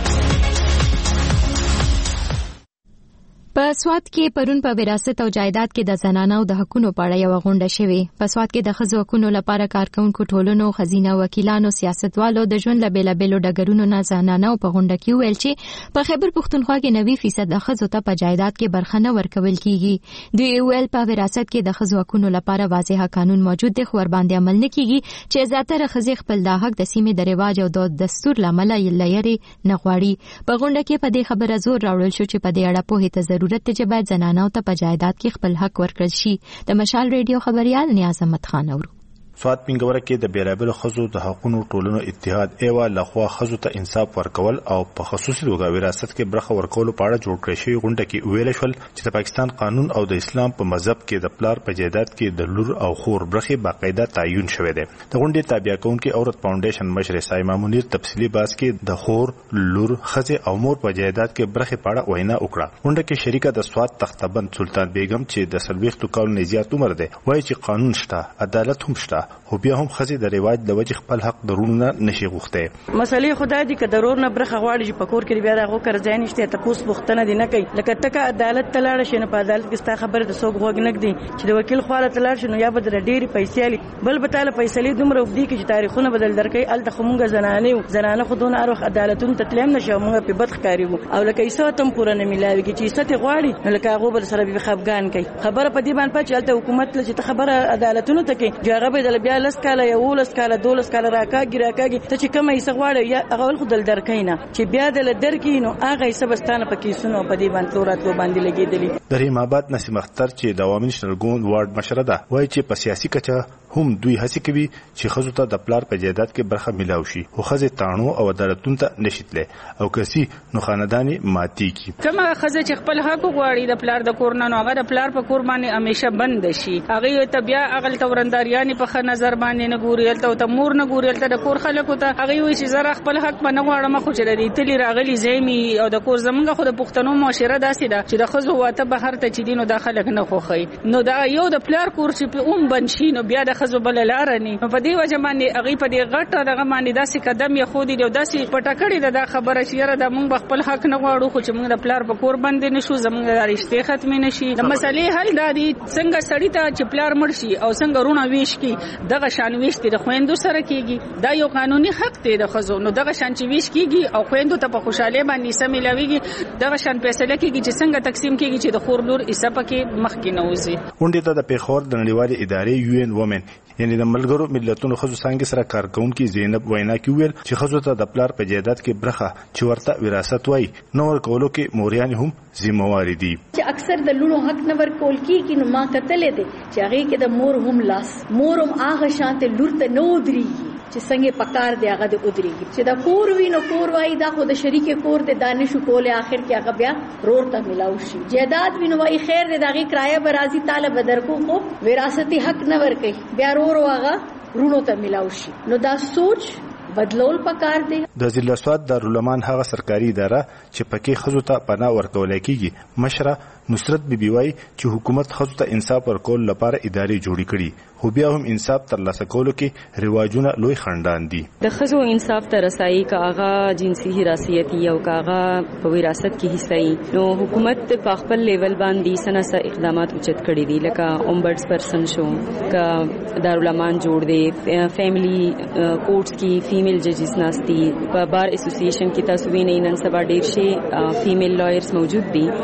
په سواد کې پرون په وراثت او جایداد کې د زنانو د حقونو په اړه یو غونډه شوې. په سواد کې د ښځو حقونو لپاره کارکونکو ټولنو، خزینه وکیلانو، سیاستوالو د ژوند له بیلابیلو ډګرونو نه زنانو په غونډه کې ویل چې په خیبر پښتونخوا کې نوي فیصد د ښځو ته په جایداد کې برخه نه ورکول کیږي. دوی ویل په وراثت کې د ښځو حقونو لپاره واضح قانون موجود دی خو ور باندې عمل نه کیږي چې زیاتره ښځې خپل د حق د سیمې د رواج او د دستور لامل یې لري نه غواړي. په غونډه کې په دې خبره زور راوړل شو چې په دې اړه په هیته ضرورت ته چې باید زنانو ته په جایداد کې خپل حق ورکړل شي. د مشال ریډیو خبريال نیاز احمد خان اورو. سواد پنګوره کې د بیلابل خزو د حقوقو ټولنو اتحاد ایوا لخوا خزو ته انصاف ورکول او په خصوصي توګه وراثت کې برخه ورکول په اړه جوړ کړی شوی غونډه کې ویل شول چې د پاکستان قانون او د اسلام په مذهب کې د پلار په جایداد کې د لور او خور برخه باقاعده تعین شوی دی. د غونډې تابع کونکي عورت فاونډیشن مشر سایما منیر تفصیلی باس کې د خور، لور، خزه او مور په جایداد کې برخه په اړه وینا وکړه. غونډه کې شریکه د سواد تختبند سلطان بیگم چې د سلويختو کال زیات عمر دی وایي چې قانون شته، عدالت هم شته، خو بیا هم خزه د رواج د وجه خپل حق درونه نشي غوښته. مسلې خدای دې که ضرور نه برخه غواړي چې پکور کې بیا راغو کر ځای نشته ته پوس بوختنه دي نه کوي. لکه تک عدالت تلاړ شي نه په عدالت کې ستا خبره د سوق غوګ نګ دي چې د وکیل خواله تلاړ شي نو یا بدل ډېری پیسې علي بل به تعالی پیسې دومره وفدي کې چې تاریخونه بدل درکې ال تخمونګه زنانه زنانه خودونه اروخ عدالتون تتلم نشي موږ په بد ښکاریو او لکه ایسه تم پوره نه ملاوي کې چې ایسه غواړي نو لکه هغه بل سره به خفغان کوي. خبره په دې باندې چې الته حکومت له چې خبره عدالتونو ته کې جوړه به د بیا لس کاله یو لس کاله دولس کاله راکاږي راکاږي ته چې کومه ایسه غواړي یا هغه ول خدل درکې نه چې بیا د درکې نو هغه ایسه بستانه پکې سونو په دې باندې تورات و باندې لګېدلی. د رحیم آباد نسیم اختر چې د عوامي نشنل ګوند وارډ مشره ده وایي چې په سیاسي کچه هم دوی هڅه کوي چې خزو ته د پلار په جایداد کې برخه ملاو شي خو خزه تانو او عدالتون ته نشیتله او کسي نو خاندانی ماتي کی. کومه خزه چې خپل حق غواړي د پلار د کور نه نو هغه د پلار په کور باندې همیشه بند شي. هغه ته بیا اغل تورداریانی په خ نظر باندې نه ګوري ته مور نه ګوري ته د کور خلکو ته هغه وي چې زره خپل حق په نه غواړم خو چې د تلی راغلي زمي او د کور زمونږ خو د پښتنو معاشره داسې ده چې د خزو واته بهر ته چې دینو داخله نه خوخی نو دا یو د پلار کور چې په اون بنشي نو بیا د خزو بل لار نه په دې وجه باندې هغه په دې غټه دغه باندې داسې قدم یې خو دي او داسې پټکړی د خبره چې یاره د مونږ خپل حق نه غواړو خو چې مونږ د پلار په کور باندې نشو زمونږ د رښتې ختم نشي. د مسلې حل دا دي څنګه سړی ته چې پلار مړ شي او څنګه رونه ویش کی دغه شان ویش د خويندو سره کیږي دا یو قانوني حق دی د خزو نو دغه شان چې ویش کیږي او خويندو ته په خوشاله باندې سم ملاويږي دغه شان فیصله کیږي چې څنګه تقسیم کیږي چې د خور لور حصہ پکې مخ کې نوځي. غونډه ته د پیښور د نړیوالې ادارې یو ان وومن یعنی د ملګرو ملتونو خزو څنګه سره کارکونکو زینب وینا کې ویل چې خزو ته د پلار په جایداد کې برخه چې ورته وراثت وای نو ورکولو کې موریان هم ذمہوار دي. چې اکثر د لونو حق نه ورکول کیږي نو ما کتلې دي چې هغه کې د مور هم لاس مور هم هغه شانته لور ته نو دريږي چې څنګه پکار دی هغه د ودرېږي چې دا کور وینو کور وای دا خو د شریک کور د دانش کول اخر کې هغه بیا رور ته ملاو شي. جیداد وینو وای خیر دی دغه کرایه برازي طالب درکو خو وراثتي حق نه ورکي بیا رور واغه رونو ته ملاو شي نو دا سوچ بدلول پکار دی. د ضلع سواد دارالعلومان هغه سرکاري اداره چې پکې خزو ته پناه ورکول کیږي مشره نصرت بیبي وای چې حکومت خزو ته انصاف ورکول لپاره ادارې جوړې کړي خو بیا هم انصاف ترلاسه کولو کې رواجونه لوی خندان دي. د خزو انصاف ته رسایي کاغه جنسي حراسيتي او کاغه په وراثت کې حصہ نو حکومت په خپل لیول باندې سناسه اقدامات اوچت کړي دي لکه اومبډس پرسن شو کا دارالعلومان جوړ دي فیملی کورټس کې فیمیل ججز ناشتي په بار اسوسییشن کې تاسو وینئ نن سبا ډیر شي فیمیل لایرز موجود دي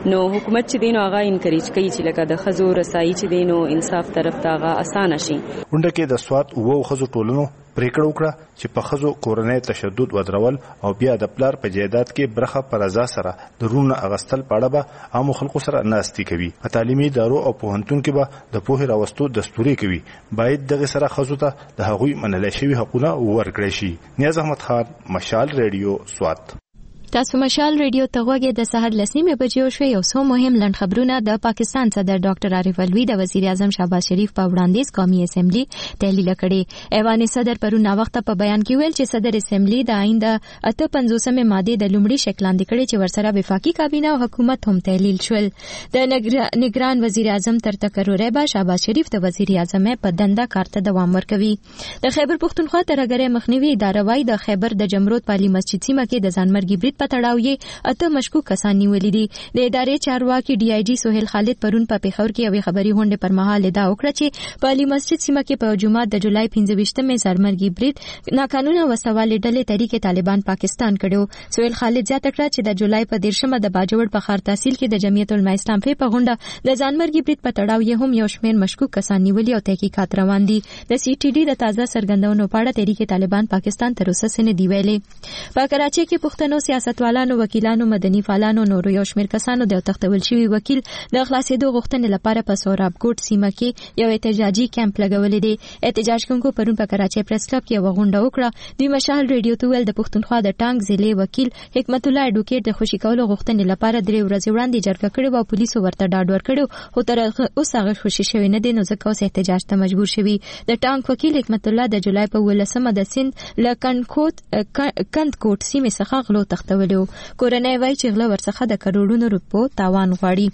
نو حکومت چې دینو هغه انکریج کوي چې لکه د خزو رسایي چې دینو انصاف طرف ته هغه اسانه شي. ونده کې د سواد وو خزو ټولنو پریکړه وکړه چې په خزو کورنۍ تشدد ودرول او بیا د پلار په جیدات کې برخه پر رضا سره د رونه اغستل پاړه به عام خلکو سره ناستي کوي. په تعلیمي ادارو او پوهنتون کې به د پوهې راوستو دستوري کوي. باید دغه سره خزو ته د هغوی منل شوی حقوقونه ورکړي شي. نیاز احمد خان، مشال ریډیو، سوات. تاسو مشال ریډیو ته غوږی د سحر لسنیمه بجو شو. یو څو مهم لنډ خبرونه. د پاکستان صدر ډاکټر عارف الوی د وزیر اعظم شهباز شریف په وړاندیز قومي اسمبلی تحلیل کړي. ایوان صدر پرون وخت په بیان کې ویل چې صدر اسمبلی د آئین د اته پنځوسمه ماده د لومړي شکل لاندې کړي چې ورسره وفاقي کابینه او حکومت هم تحلیل شول. د نگران وزیر اعظم تر تقرر به شهباز شریف د وزیر اعظم په دنده کارته دوام ورکوي. د خیبر پختونخوا ترګری مخنیوي اداره وايي د خیبر د جمرود پالي مسجد سیمه کې د ځانمرګي برید تړاو یې اته مشکوک کسان نیولې دي. د ادارې چارواکي ډي آی جی سہیل خالد پرون په پیښور کې یوې خبري هونډې پر مهال ادعا وکړه چې په علي مسجد سیمه کې په جمعه د جولای پنځه ویشتمه ځانمرګي برید ناقانونه وسوالې ډلې طریقې طالبان پاکستان کړو. سہیل خالد زیاته کړه چې د جولای په دیرشمه د باجوړ په خار تحصیل کې د جمعیت العلماء اسلام په غونډه د ځانمرګي برید په تړاو یې هم یو شمېر مشکوک کسان نیولې او تحقیقات روان دي. د سی ټي ډي د تازه سرګندونو په اړه طریقې طالبان پاکستان تر اوسه څه نه دی ویلي. په کراچي کې پښتنو سیاستوالانو وکیلانو مدني فعالانو نورو یو شمېر کسانو د تختول شوی وکیل د خلاصېدو غوښتنې لپاره په سوراب کوټ سیمه کې یو احتجاجي کیمپ لګولې دي. احتجاج کوونکو پرون په کراچي پریس کلب کې یو غونډه وکړه. دوی مشال ریډیو ته ویل د پښتونخوا د ټانک ضلع وکیل حکمت الله اډوکیټ د خوشي کولو غوښتنې لپاره درې ورځې وړاندې جرګه کړې او پولیسو ورته ډاډ ورکړو خو تر اوسه هغه خوشي شوی نه دی نو ځکه اوس احتجاج ته مجبور شوی. د ټانک وکیل حکمت الله د جولای په ولسمه د سند له کنکوت کند کوټ سیمه څخه غلو تختولو. کورنۍ وایي چې غلا ورڅخه د کروڑونو روپو تاوان غواړي.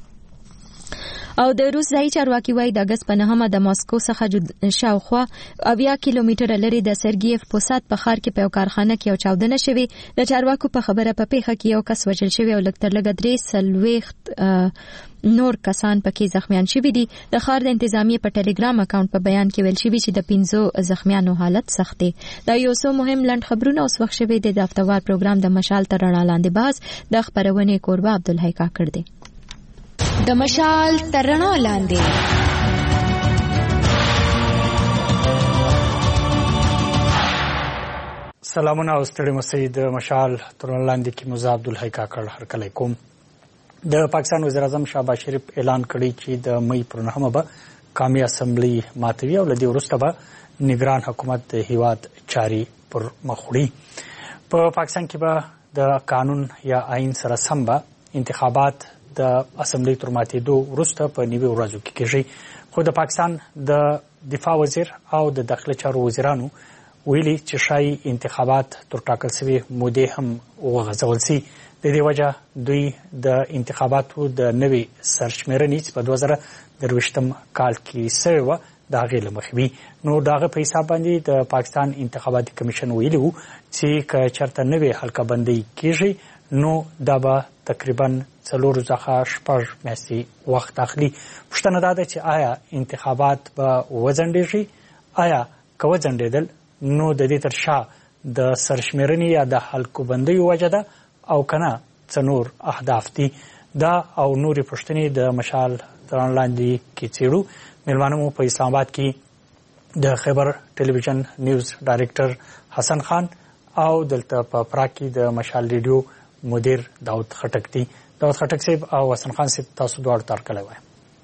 او د روس ځای چارواکي وایي د اگست په نهمه د ماسکو څخه شاوخوا اویا کیلومتره لري د سرګیف پوسات په ښار کې په یو کارخانه کې یو چاودنه شوې. د چارواکو په خبره په پیښه کې یو کس وژل شوی او لږ تر لږه درې څلوېښت نور کسان پکې زخمیان شوي دي. د ښار د انتظامیې په ټلګرام اکاونټ په بیان کې ویل شوي چې د پنځو زخمیانو حالت سخت دی. دا یو څو مهم لنډ خبرونه اوس وخت شوي دي. د هفتهوار پروګرام د مشال تر رڼا لاندې بحث د خبرونې کوربه عبدالحی کاکړ دی. د مشال تر رڼا لاندې سلامونه او ستړي مسئ. د مشال تر رڼا لاندې کې مزه عبدالحی کاکړ هرکلی کوم. د پاکستان وزیر اعظم شهباز شریف اعلان کړی چې د مې پر نهمه به قومي اسمبلی ماتوي او له دې وروسته به نگران حکومت د هیواد چاري پر مخ وړي. په پاکستان کې به د قانون یا آئین سره سم به انتخابات د اسمبلی تر ماتېدو وروسته په نیوي ورځو کې کېږي. خو د پاکستان د دفاع وزیر او د داخله چارو وزیرانو ویلي چې شایي انتخابات تر ټاکل شوي مودې هم وغځول سي. د دې وجه دوی د انتخاباتو د نوي سرشمېرنې چې په دوه زره درویشتم کال کې سوې وه د هغې له مخې وي. نو د هغه په حساب باندې د پاکستان انتخاباتي کمیشن ویلي وو چې که چېرته نوې حلقه بندۍ کېږي نو دا به تقریبا څلور څخه شپږ میاشتې وخت اخلي. پوښتنه دا ده چې آیا انتخابات به وځنډېږي؟ آیا که وځنډېدل نو د دې تر شا د سرشمېرنې یا د حلقو بندیو وجه ده او که نه څه نور اهداف دي؟ دا او نورې پوښتنې د مشال تر رڼا لاندې کې څېړو. مېلمانه مو په اسلام آباد کې د خیبر ټلویزیون نیوز ډایرکټر حسن خان او دلته په پراګ کې د مشال ریډیو مدیر داود خټک دی. داود خټک صاحب او حسن خان صاحب تاسو دواړو ته هرکلی وایم.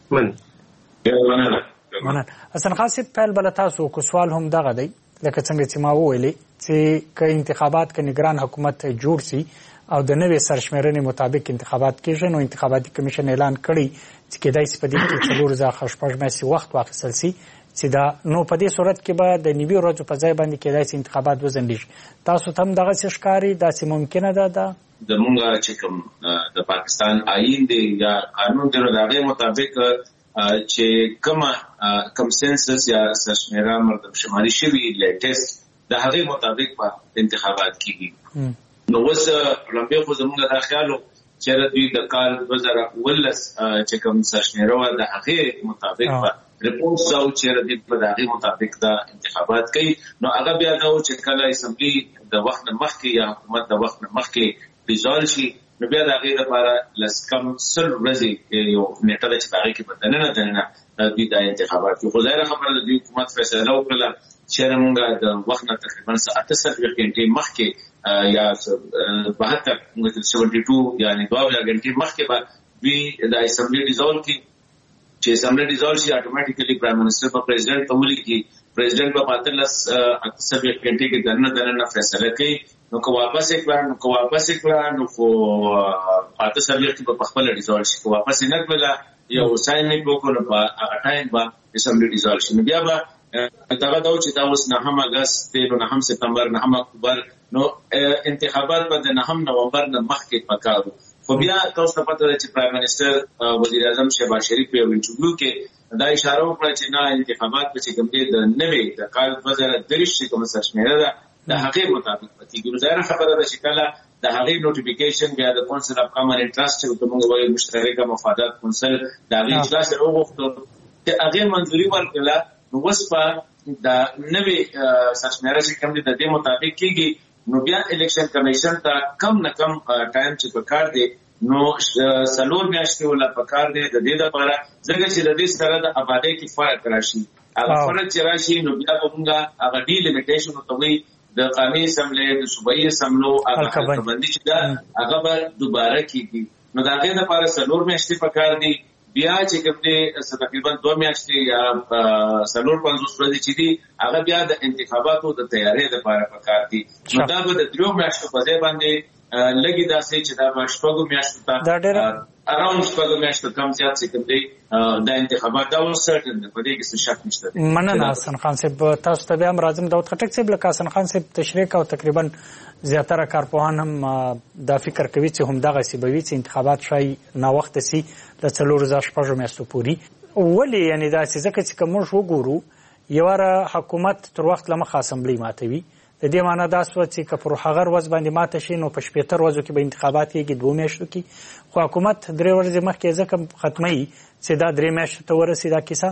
مننه. حسن خان صاحب پیل بله تاسو کو سوال هم دغه دی لکه څنګه چې ما وویلې چې که انتخابات که نگران حکومت جوړ سي او د نوې سرشمېرنې مطابق انتخابات کېږي نو انتخاباتي کمیشن اعلان کړی چې کېدای سي په دې کې څلور څخه شپږ میاشتې وخت واخیستل سي چې دا نو په دې صورت کې به د نیوي ورځو په ځای باندې کېدای سي انتخابات وځنډېږي. تاسو ته هم دغسې ښکاري؟ داسې ممکنه ده ده زمونږ چې کوم د پاکستان آئین دی یا قانون دی نو د هغې مطابق چې کومه کوم سنسس یا سرشمېره مردمشماري شوي لیټسټ د هغې مطابق به انتخابات کېږي. نو اوس لومبې خو زمونږ دا خیال و چېرې دوی د کال دوه زره اوولس چې کوم سرشمېره وه د هغې مطابق به رپورټ او چېرې دوی به د هغې مطابق دا انتخابات کوي. نو هغه بیا دا و چې کله اسمبلي د وخت نه مخکې یا حکومت د وخت نه مخکې ریزالو شي نو بیا د هغې لپاره لس کم سل ورځې یو نیټه ده چې د هغې کې به دننه دننه دوی دا انتخابات کوي. خو ظاهره خبره ده دوی حکومت فیصله وکړله چې موږ د وخت نه تقریبا اته څلوېښت غنټې مخکې یا بهتر سیونټي ټو یعنې دوه اویا غنټې مخکې به دوی د اسمبلی ډیزالو کړي. چې اسمبلی ډیزالو شي اټومیټیکلی پرایم منسټر په پریزیډنټ ته ولیکي، پریزیډنټ په اتلس اته څلوېښت غنټې کې دننه دننه فیصله کوي. نو که واپس یې کړه نو که واپس یې کړه نو خو اته څلوېښت کې به په خپله ډیزالو شي. که واپس یې نه کړله یو ساین یې وکړو نو په هغه ټایم به اسمبلی ډیزالو شي. نو بیا به دغه دا و چې دا اوس نهم اګست دی، نو نهم سپتمبر، نهم اکتوبر، نو انتخابات به د نهم نومبر نه مخکې پکار وو. خو بیا تاسو ته پته ده چې پرایم منسټر وزیر اعظم شهباز شریف په یو انټرویو کې دا اشاره وکړه چې نه انتخابات به چې کوم دی د نوې د کال دوه زره دېرش چې کومه سرشمېره ده د هغې مطابق به کېږي. ظاهره خبره ده چې کله د هغې نوټیفیکیشن بیا د کونسل اف کامن انټرسټ چې ورته موږ وایو مشترکه مفادات کونسل د هغې اجلاس یې وغوښتو چې هغې منظوري ورکړله. نو اوس په د نوې سرشمېره چې کوم دی د دې مطابق کېږي. نو بیا الیکشن کمیشن ته کم نه کم ټایم چې پکار دی نو څلور میاشتې ولا پکار دی د دې لپاره ځکه چې د دې سره د آبادۍ کې فرق راشي. هغه فرق چې راشي نو بیا به موږ هغه ډي لیمیټیشن ورته وایي د قومي اسمبلی د صوبایي اسمبلو هغه حلقه‌بندي چې ده هغه به دوباره کېږي. نو د هغې لپاره څلور میاشتې پکار دي. بیا چې کوم دی تقریبا دوه میاشتې یا څلور پنځوس ورځې چې دي هغه بیا د انتخاباتو د تیارۍ لپاره پکار دي. نو دا به د دریو میاشتو په ځای باندې لګي داسې چې دا به شپږو میاشتو ته اراوند شپږو میاشتو کم زیات چې کوم دی دا انتخابات دا اوس سرټن دی، په دې کې څه شک نشته دی. مننه حسن خان صاحب. تاسو ته بیا هم راځم. داود خټک صاحب لکه حسن خان صاحب تشریح کوي، تقریبا زیاتره کارپوهان هم دا فکر کوي چې همدغسې به وي چې انتخابات شاید ناوخته سي له څلورو زره شپږو میاشتو پورې. ولې یعنې داسې؟ ځکه چې که موږ وګورو یوه حکومت تر وخت له مخه اسمبلي ماتوي، د دې معنا دا سوه چې که پر هغه ورځ باندې ماته شي نو په شپېته ورځو کې به انتخابات کېږي، دوو میاشتو کې. خو حکومت درې ورځې مخکې ځکه ختموي چې دا درې میاشتو ته ورسي دا کیسه.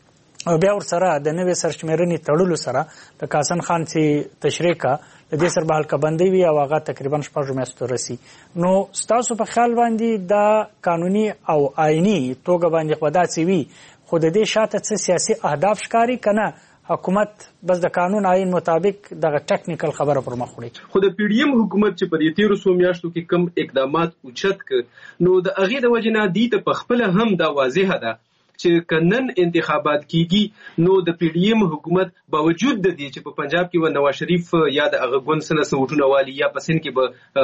او بیا ورسره د نوې سرشمېرنې تړلو سره د حسن خان چې تشریح کا د دې سره به حلقه‌بندي وي او هغه تقریبا شپږو میاشتو رسي. نو ستاسو په خیال باندې دا قانوني او آئیني توګه باندې خو داسې وي، خو د دې شاته څه سیاسي اهداف ښکاري که نه حکومت بس د قانون آئین مطابق دغه ټیکنیکل خبره پر مخ وړي؟ خو د پی ډي ایم حکومت چې په دې تیرو څو میاشتو کې کم اقدامات اوچت کړ نو د هغې د وجې نه دې ته په خپله هم دا واضحه ده چې که نن انتخابات کیږي نو د پی ډي ایم حکومت باوجود د دې چې په پنجاب کې به نواز شریف یا د هغه ګوند څه نه څه ووټونه والي یا په سند کې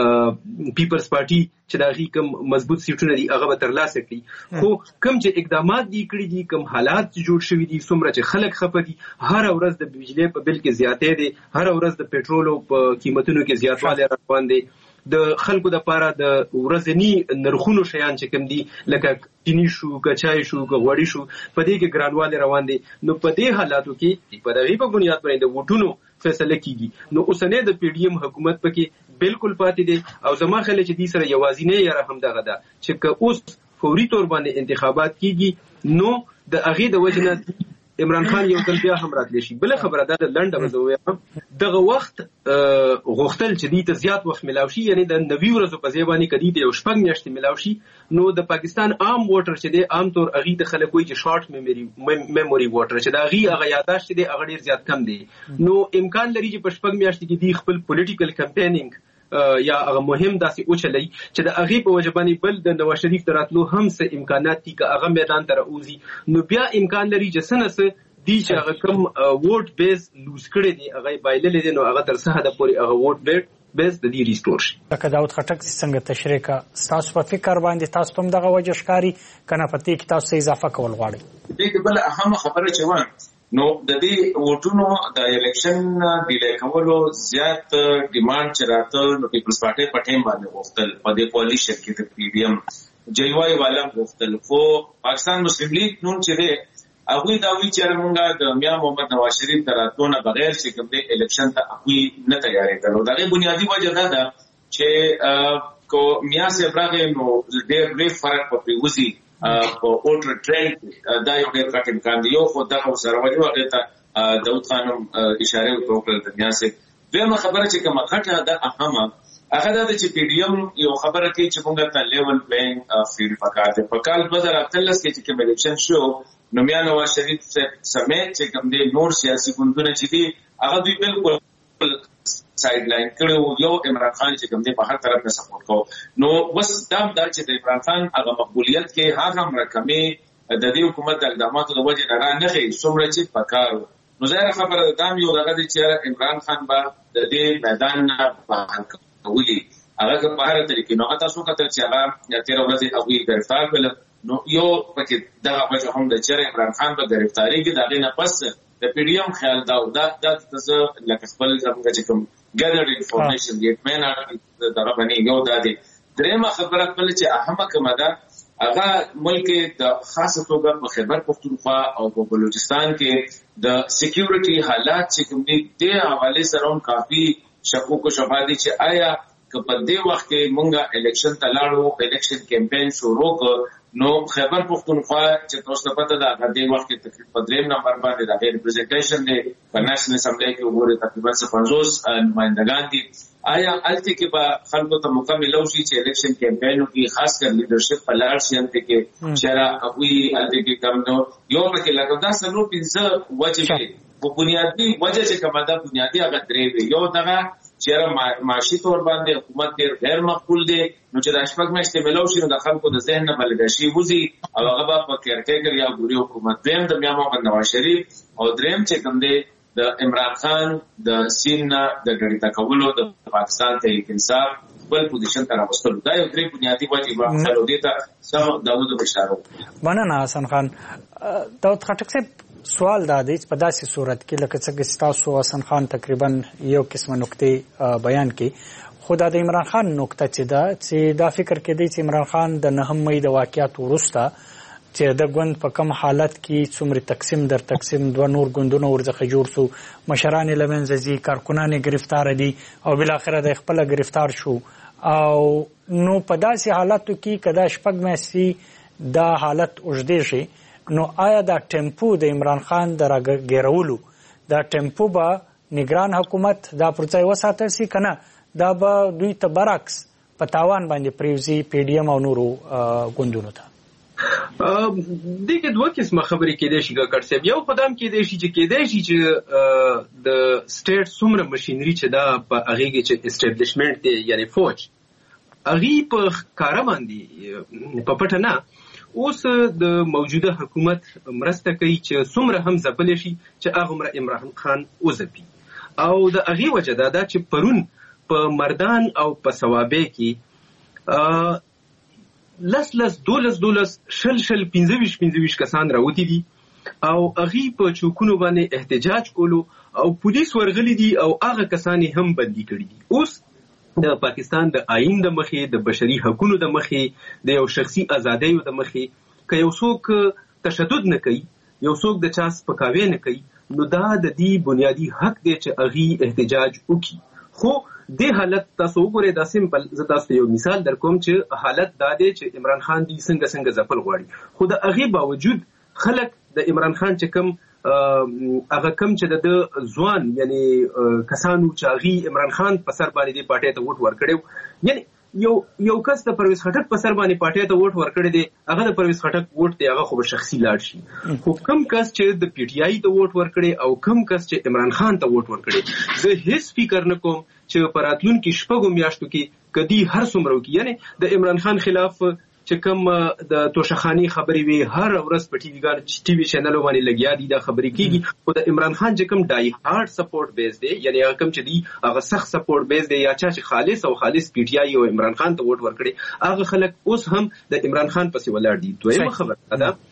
به پیپلز پارټي چې د هغې کوم مضبوط سیټونه دي هغه به ترلاسه کړي. خو کوم چې اقدامات دي کړي دي، کوم حالات جوړ شوي دي، څومره چې خلک خفه دي، هره ورځ د بجلۍ په بل کې زیاتې دي، هره ورځ د پټرولو په قیمتونو کې زیاتوالی روان دی، د خلکو د پاره د ورځنی نرخونو شیان چې کوم دي لکه چینی شو که چای شو که غوړي شو په دې کې ګرانوالی روان دی. نو په دې حالاتو کې په دغې په بنیاد باندې د ووټونو فیصله کیږي. نو اوسنی د پی ډي ایم حکومت پکې بالکل پاتې دی او زما خیال چې دې سره یوازینۍ یاره همدغه ده چې که اوس فوري طور باندې انتخابات کیږي نو د هغې د وجې نه عمران خان یو ځل بیا هم راتلی شي. بله خبره دا د لنډه به زه ووایم دغه وخت غوښتل چې دې ته زیات وخت میلاو شي، یعنې د نوي ورځو په ځای باندې که دې ته یو شپږ میاشتې میلاو شي نو د پاکستان عام ووټر چې دی عام طور هغې ته خلک وایي چې شارټ میموري ووټر چې د هغې هغه یاداشت چې دی هغه ډېر زیات کم دی. نو امکان لري چې په شپږ میاشتې کې دې خپل پولیټیکل کمپینینګ یا هغه مهم داسې وچلوي چې د هغې په وجه باندې بل د نواز شریف ته راتلو هم څه امکانات دي که هغه میدان ته راوځي نو بیا امکان لري چې څه نه څه دي چې هغه کوم ووټ بیس لوز کړی دی هغه یې بایللی دی نو هغه تر څه حده پورې هغه ووټ بیس د دې ریسټور شي. لکه داود خټک څنګه تشریح کړه، ستاسو په فکر باندې تاسو ته هم دغه وجه ښکاري که نه په دې کې تاسو څه اضافه کول غواړئ؟ دې کې بله اهمه خبره چې وه نو د دې ووټونو د الیکشن ډیلی کولو زیات ډیمانډ چې راته نو پیپلز پارټۍ په ټیم باندې غوښتل په دې کوالېشن کې د پی ډي ایم جیوای والا غوښتل. خو پاکستان مسلم لیگ نون چې دی هغوی دا وایي چې موږ د میا محمد نواز شریف تر راتلو نه بغیر چې کوم دی الیکشن ته هغوی نه تیارېدل او د هغې بنیادي وجه دا ده چې کو میا صاحب راغی نو ډېر لوی فرق به پرې وځي په ووټر ټرینډ دا یو ډېر غټ امکان دی. یو خو دغه سره وجه هغې ته داود خان هم اشارې ورته وکړل د میا صاحب. دویمه خبره چې کومه غټه ده اهمه هغه د چې پی ډی ایم یو خبره کوي چې موږ ته لیول پلینګ فیلډ پکار دی. په کال دوه زره اتلس کې چې کوم الیکشن شو نو میا نواز شریف سمیت چې کوم دی نور سیاسي ګوندونه چې دي هغه دوی بالکل سایډ لاین کړو، یو عمران خان چې کوم دی په هر طرف نه سپورټ کو. نو بس دا دا چې د عمران خان هغه مقبولیت کې هغه مرکمه د دې حکومت د اقداماتو د وجه نه نه خي څومره چې پکارو. نو زه خبره ده دا یو دغه چې عمران خان به د دې میدان نه بهر کوي هغه په هر طریقې. نو تاسو کتل چې هغه تیر ورځې هغه گرفتار کړل، نو یو پکې دغه وجه هم د چې عمران خان په گرفتاری کې دغه نه پس د پی ډی ایم خیال دا دا د تاسو لکه خپل څنګه چې کوم ګیدر انفارمیشن دی مین دغه باندې یو د دې درېمه خبره خپل چې اهمه کومه ده هغه ملک د خاصه توګه په خیبر پختونخوا او په بلوچستان کې د سکیورټي حالات چې کوم دي د حواله سره هم کافي شکوک او شبهه دي چې آیا که په دې وخت کې مونږه الیکشن ته لاړو، الیکشن کمپاین شروع کړ، نو خیبر پختونخوا چې تاسو ته پته ده هغه دې وخت کې تقریبا په دریم نمبر باندې د ریپرزنټیشن دی په نېشنل اسمبلی کې وګوره تقریبا پنځوس نمائندگان دي. آیا الته کې به خلکو ته مکمل شي چې الیکشن کمپاینو کې خاص کر لیدرشپ په لار شي انته کې چیرې هغه الته کې کم نو یو پکې لکه دا سلو پنځه وجه په بنیادی وجه چې کومه ده بنیادی هغه درې وي. یو دغه چیرې معاشي تور باندې حکومت ډېر غیر مقبول دی، نو چې د شپږ میاشتې ملو شي نو د خلکو د ذهن نه بلګشي وځي او هغه په کېرټیکر یا ګوري حکومت دیم د بیا محمد نواز شریف او دریم چې کوم دی د عمران خان د سین نه د ګړیتا کولو د پاکستان تحریک انصاف بل پوزیشن ته راوستل. دا یو درې بنیادی وجې به خلکو دې ته سم داوود بشارو. مننه حسن خان. داود خټک صاحب سوال دا دی په داسې صورت کې لکه څنګه تاسو حسن خان تقریبا یو قسمه نقطې بیان کې خدا د عمران خان نقطه چې دا چې دا فکر کې دی چې عمران خان د نهم مې د واقعیت وروسته چې د ګوند په کم حالت کې څومره تقسیم در تقسیم دوه نور ګوندونه ورڅخه جوړ شو، مشران لمنځه ځي، کارکونان گرفتار دي او بل اخره د خپل گرفتار شو. او نو په داسې حالاتو کې کدا شپږ میاشتې دا حالت اوږدې شي، نو آیا دا ټیمپو د عمران خان د راګیرولو دا ټیمپو به نگران حکومت دا پرځای وساتل شي کنه دا به دوی ته برعکس په تاوان باندې پریوزي پی ډی ایم او نورو ګوندونو ته؟ دغه دوه قسمه خبرې کېدای شي ګکړ صاحب. یو خدام کېدای شي چې کېدای شي چې د سټیټ څومره ماشينري چې دا په هغه کې چې اسټابلیشمنت دی یعنی فوج هغه په کار باندې په پټه نه اوس د موجوده حکومت مرسته کوي چې څومره هم ځپل شي چې هغه عمر عمران خان وځپي. او د هغه وجه دا ده چې پرون په مردان او په ثوابې کې لس لس دولس دولس شل شل پنځه ویشت پنځه ویشت کسان راوتی دي او هغه په چوکونو باندې احتجاج کولو او پولیس ورغلي دي او هغه کسان هم بندي کړي دي. اوس د پاکستان د آئین د مخې د بشري حقوقو د مخې د یو شخصي ازادیو د مخې که یو څوک تشدد نه کوي، یو څوک د چا سپکاوی نه کوي، نو دا د دې بنیادی حق دی چې هغه احتجاج وکړي. خو د حالت تاسو وګورئ دا سیمپل زه تاسو یو مثال درکوم چې حالت دا دی چې عمران خان دی څنګه څنګه ځپل غواړي، خو د هغه باوجود خلک د عمران خان چې کوم هغه کم چې د ځوان یعنی کسانو چې هغه عمران خان په سر باندې د پارټي ته ووټ ورکړي، یعنی یو یو کس د پرویز خټک په سر باندې پارټي ته ووټ ورکړي دی، هغه د پرویز خټک ووټ دی هغه خو به شخصي لاړ شي. خو کم کس چې د پی ټی آی ته ووټ ورکړي او کم کس چې عمران خان ته ووټ ورکړي، زه هیڅ فکر نه کوم چې په راتلونکي شپږو میاشتو کې کدي هر څومره وکړي. یعنی د عمران خان خلاف چې کوم د توشخانی خبرې وي هر ورځ په ټي وي ګان ټي وي چینلونو باندې لګیا دي دا خبرې کیږي، خو د عمران خان چې کوم ډای هارد سپورټ بیس دی یعنی هغه کوم چې دی هغه سخت سپورټ بیس دی یا چې خالص او خالص پی ټی آی او عمران خان ته ووټ ورکړي، هغه خلک اوس هم د عمران خان پسې ولاړ دي. دویمه خبره ده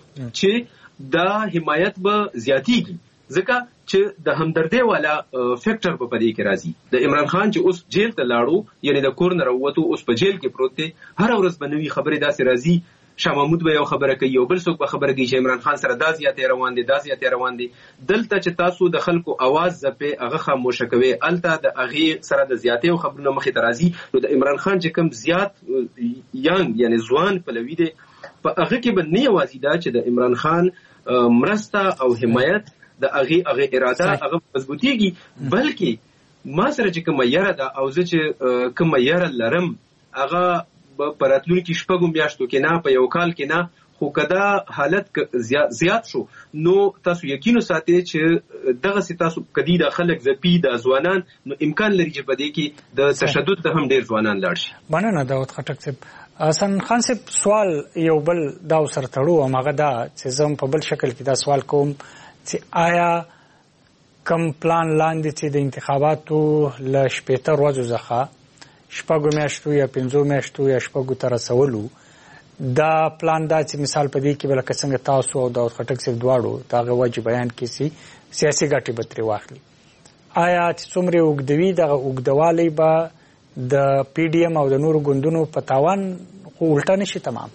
چې دا حمایت به زیاتیږي ځکه چې د همدردی والا فیکٹر په پدې کې راځي. د عمران خان چې اوس جیل ته لاړو یعنی د کور نه راووتو اوس په جیل کې پروت دی، هر ورځ به نوې خبرې داسې راځي. شاه محمود به یو خبره کوي، یو بل څوک به خبره کوي چې عمران خان سره دا زیاتې روان دي دا زیاتې روان دي. دلته چې تاسو د خلکو आवाज ځپې هغه خاموشه کوي، الته د هغه سره د زیاتې خبرونه مخې ته راځي. نو د عمران خان چې کوم زیات یانګ یعنی ځوان پلوي دی په هغه کې به نه یوازې دا چې د عمران خان مرسته او حمایت د هغه هغه اراده هغه مضبوطیږي، بلکې ما سره چې کومه یره ده او زه چې کومه یره لرم هغه په راتلونکي شپږو میاشتو کې نه په یو کال کې نه، خو کدا حالت زیات شو نو تاسو یقین ساتئ چې دغه سي تاسو کدي د خلک زپی د ځوانان نو امکان لري چې په دې کې د تشدد ته هم ډیر ځوانان لاړ شي. مننه داود خټک صاحب. حسن خان صاحب سوال یو بل دا سره تړو او هغه دا چې زم په بل شکل کې دا سوال کوم چې آیا کم پلان لاندې چې د انتخاباتو ل شپږ ورځې ځخه شپږو میاشتو یا پنځو میاشتو یا شپږو تر رسولو دا پلان دا چې مثال په دې کې بلکې څنګه تاسو او داود خټک صاحب دواړو دا غوږی بیان کیسي سیاسي ګټې به ترې واخلي، آیا چې څومره اوږدوي دغه اوږدوالی به د پی ډي ایم او د نورو ګوندونو په تاوان خو الټا نشي تمام؟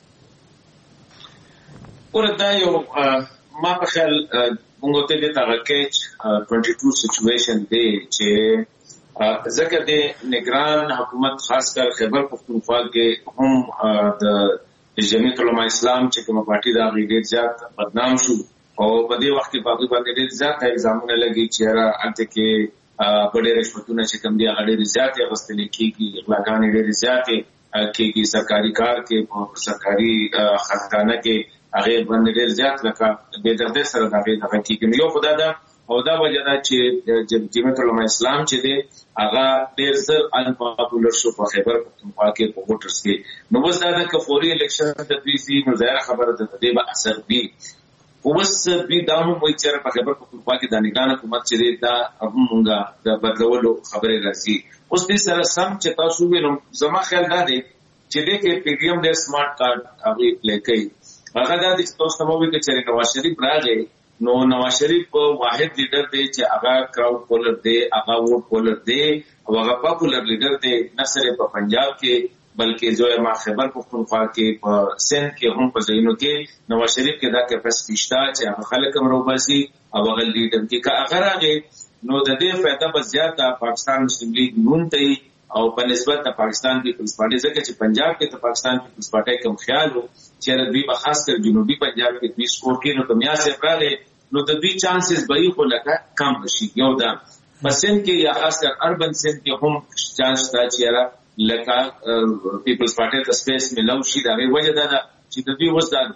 ګوره دا یو ما په خیال موږ ته د هغه کیچ ټوئنټي ټو سچویشن دی چې ځکه د نگران حکومت خاص کر خیبر پختونخوا کې هم د جمعیت علماء اسلام چې کومه پارټي دا ډېر زیات بدنام شو او په دې وخت کې باقي باندې ډېر زیات الزامونه لګي چې را انته کې بډې رشوتونه چې کوم دي هغه ډېر زیات غوښتل کېږي، اغلاګانې ډېر زیات کېږي، سرکاري کار کې په سرکاري خزانه کې هغه باندې ډېر زیات لکه به درته سره دا به کېږي. یو خدای دا او دا وجه دا چې جمعیت علماء اسلام چې دی هغه ډېر زر ان پاپولر شو په خیبر پختونخوا کې په ووټرز کې. نو اوس دا د کفوري الیکشن تدوی سي نو ظاهر خبره ده د دې به اثر وي. اوس دوی دا هم وایي چې په خیبر پختونخوا کې د نگران حکومت چې دی دا همغه د بدلولو خبرې راځي. اوس دې سره سم چې تاسو وینم زما خیال دا دی چې دې کې پی ډي ایم ډېر سمارټ کارت هغه پلی کوي. هغه دا د تاسو نوموي چې نواز شریف راغی نو نواز شریف واحد لیډر دی چې هغه کراود پولر دی، هغه ووټ پولر دی او هغه پاپولر لیډر دی، نه صرف په پنجاب کې بلکې جو ما خیبر پختونخوا کې په سند کې هم په ځینو کې نواز شریف کې دا کیپاسټی شته چې هغه خلک هم روباسي او هغه لیډر کې که هغه راغی نو د دې فائدہ به زیاته پاکستان مسلم لیگ نون ته او په نسبت د پاکستان پیپلز پارټي ځکه چې پنجاب کې د پاکستان پیپلز پارټي کوم خیال وو چې دوی به خاص کر جنوبي پنجاب کې دوی سکور کې نو کمیا سے راغی نو د دوی چانسز به خو لکه کم شي. یو دا پسند کې یا خاص کر اربن سند کې هم چانس تا چې لکه پیپلز پارټي ته سپیس ملو شي. دا وجه دا چې د دوی وسه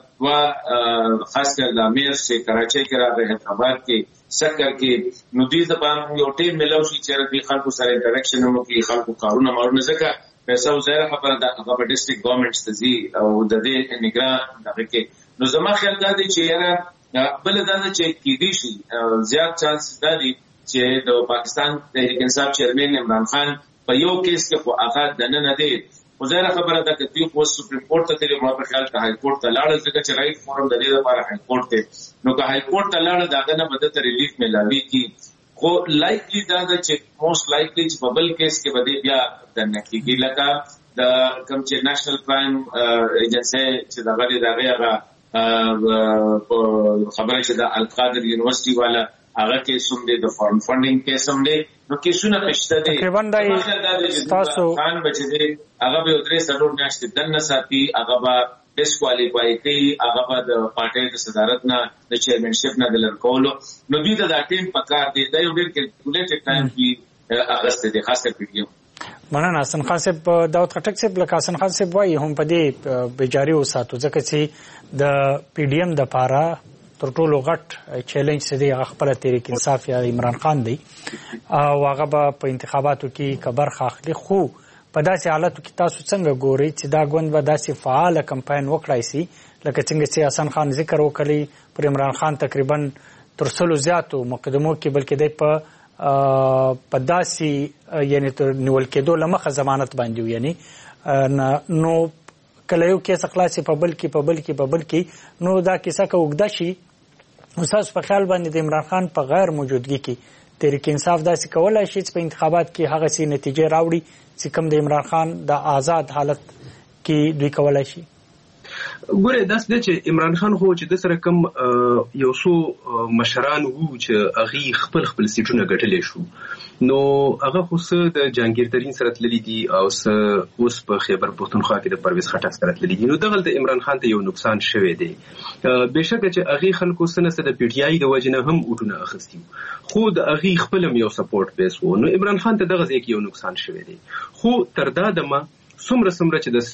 وا خاص کر د امیر سے کراچۍ کې راغی حیدرآباد کې سکر کې نو دوی د باندې یو ټیم ملو شي چې د خلکو سره انټریکشن هم کوي، خلکو کارونه مارونه ځکه پیسې وزاره خبره ده هغه په ډیسټریکټ ګورنمنټ ته ځي او د دې نگران دغه کې نو زما خیال دا دی چې یاره بل دا چې کېدی شي زیات چانس دا دی چې د پاکستان تحریک انصاف چیرمن عمران خان په یو کیس کې خو هغه دنه نه دی. وزاره خبره ده چې دوی خو سپریم کورټ ته تللی، ما په خیال ته های کورټ ته لاړل ځکه چې رائټ فورم د دې لپاره های کورټ ته نو که های کورټ ته لاړل داغه نه بده ته ریلیف ملاوي کی خو لایکلی دا چې موست لایکلی چې په بل کیس کې بده بیا دنه کېږي لکه د کوم چې نېشنل کرایم ایجنسی چې دا غړي دا غیره خبره چې د القادر یونیورسيټي والا هغه کې سم دي د فارم فندینګ کې سم دي نو کې شونه پښته دي تقریبا د تاسو خان بچي دي هغه به درې سلور میاشتې دنه ساتي، هغه به ډیسکوالیفای کوي، هغه به د پارټي د صدارت نه د چیرمنشپ نه د لړکولو نو دوی د ټیم په کار دي دا یو ډېر کیلکولیټډ ټایم کې اغسته دي خاصه پیډیم. مننه حسن خان صاحب. داود خټک صاحب لکه حسن خان صاحب وایي هم په دې بجاري وساتو ځکه چې د پی ډي ایم د پاره تر ټولو غټ چیلنج څه دی هغه خپل تحریک انصاف یا عمران خان دی او هغه به په انتخاباتو کې خبر اخلي. خو په داسې حالاتو کې تاسو څنګه ګورئ چې دا ګوند به داسې فعال کمپاین وکړای شي لکه څنګه چې حسن خان ذکر وکړي پر عمران خان تقریبا تر سلو زیاتو مقدمو کې بلکې د په په داسې یعنی تر نیول کېدو لمخه ضمانت باندې یعنی نو کله یو کیس خلاصي په بل کې په بل کې په بل کې نو دا کیسه که وګدا شي اوس په خیال باندې د عمران خان په غیر موجودګي کې تحریک انصاف داسې کولای شي چې په انتخابات کې هغه سي نتیجې راوړي چې کوم د عمران خان د آزاد حالت کې دوی کولای شي. ګوره داس د چې عمران خان خو چې د سره کم یو څو مشران وو چې هغه خپل خپل سیټونه ګټلې شو نو هغه خو څه د جهانگیر ترین سره تللی دي او څه اوس په خیبر پښتونخوا کې د پرویز خټک سره تللی دي نو دغه د عمران خان ته یو نقصان شوی دی بهشکه چې هغه خلکو سره سره د پی ټی آی د وجنه هم وټونه اخستي خو د هغه خپل یو سپورټ بیس وو نو عمران خان ته دغه ځکه یو نقصان شوی دی خو تر دا دمه څومره څومره چې د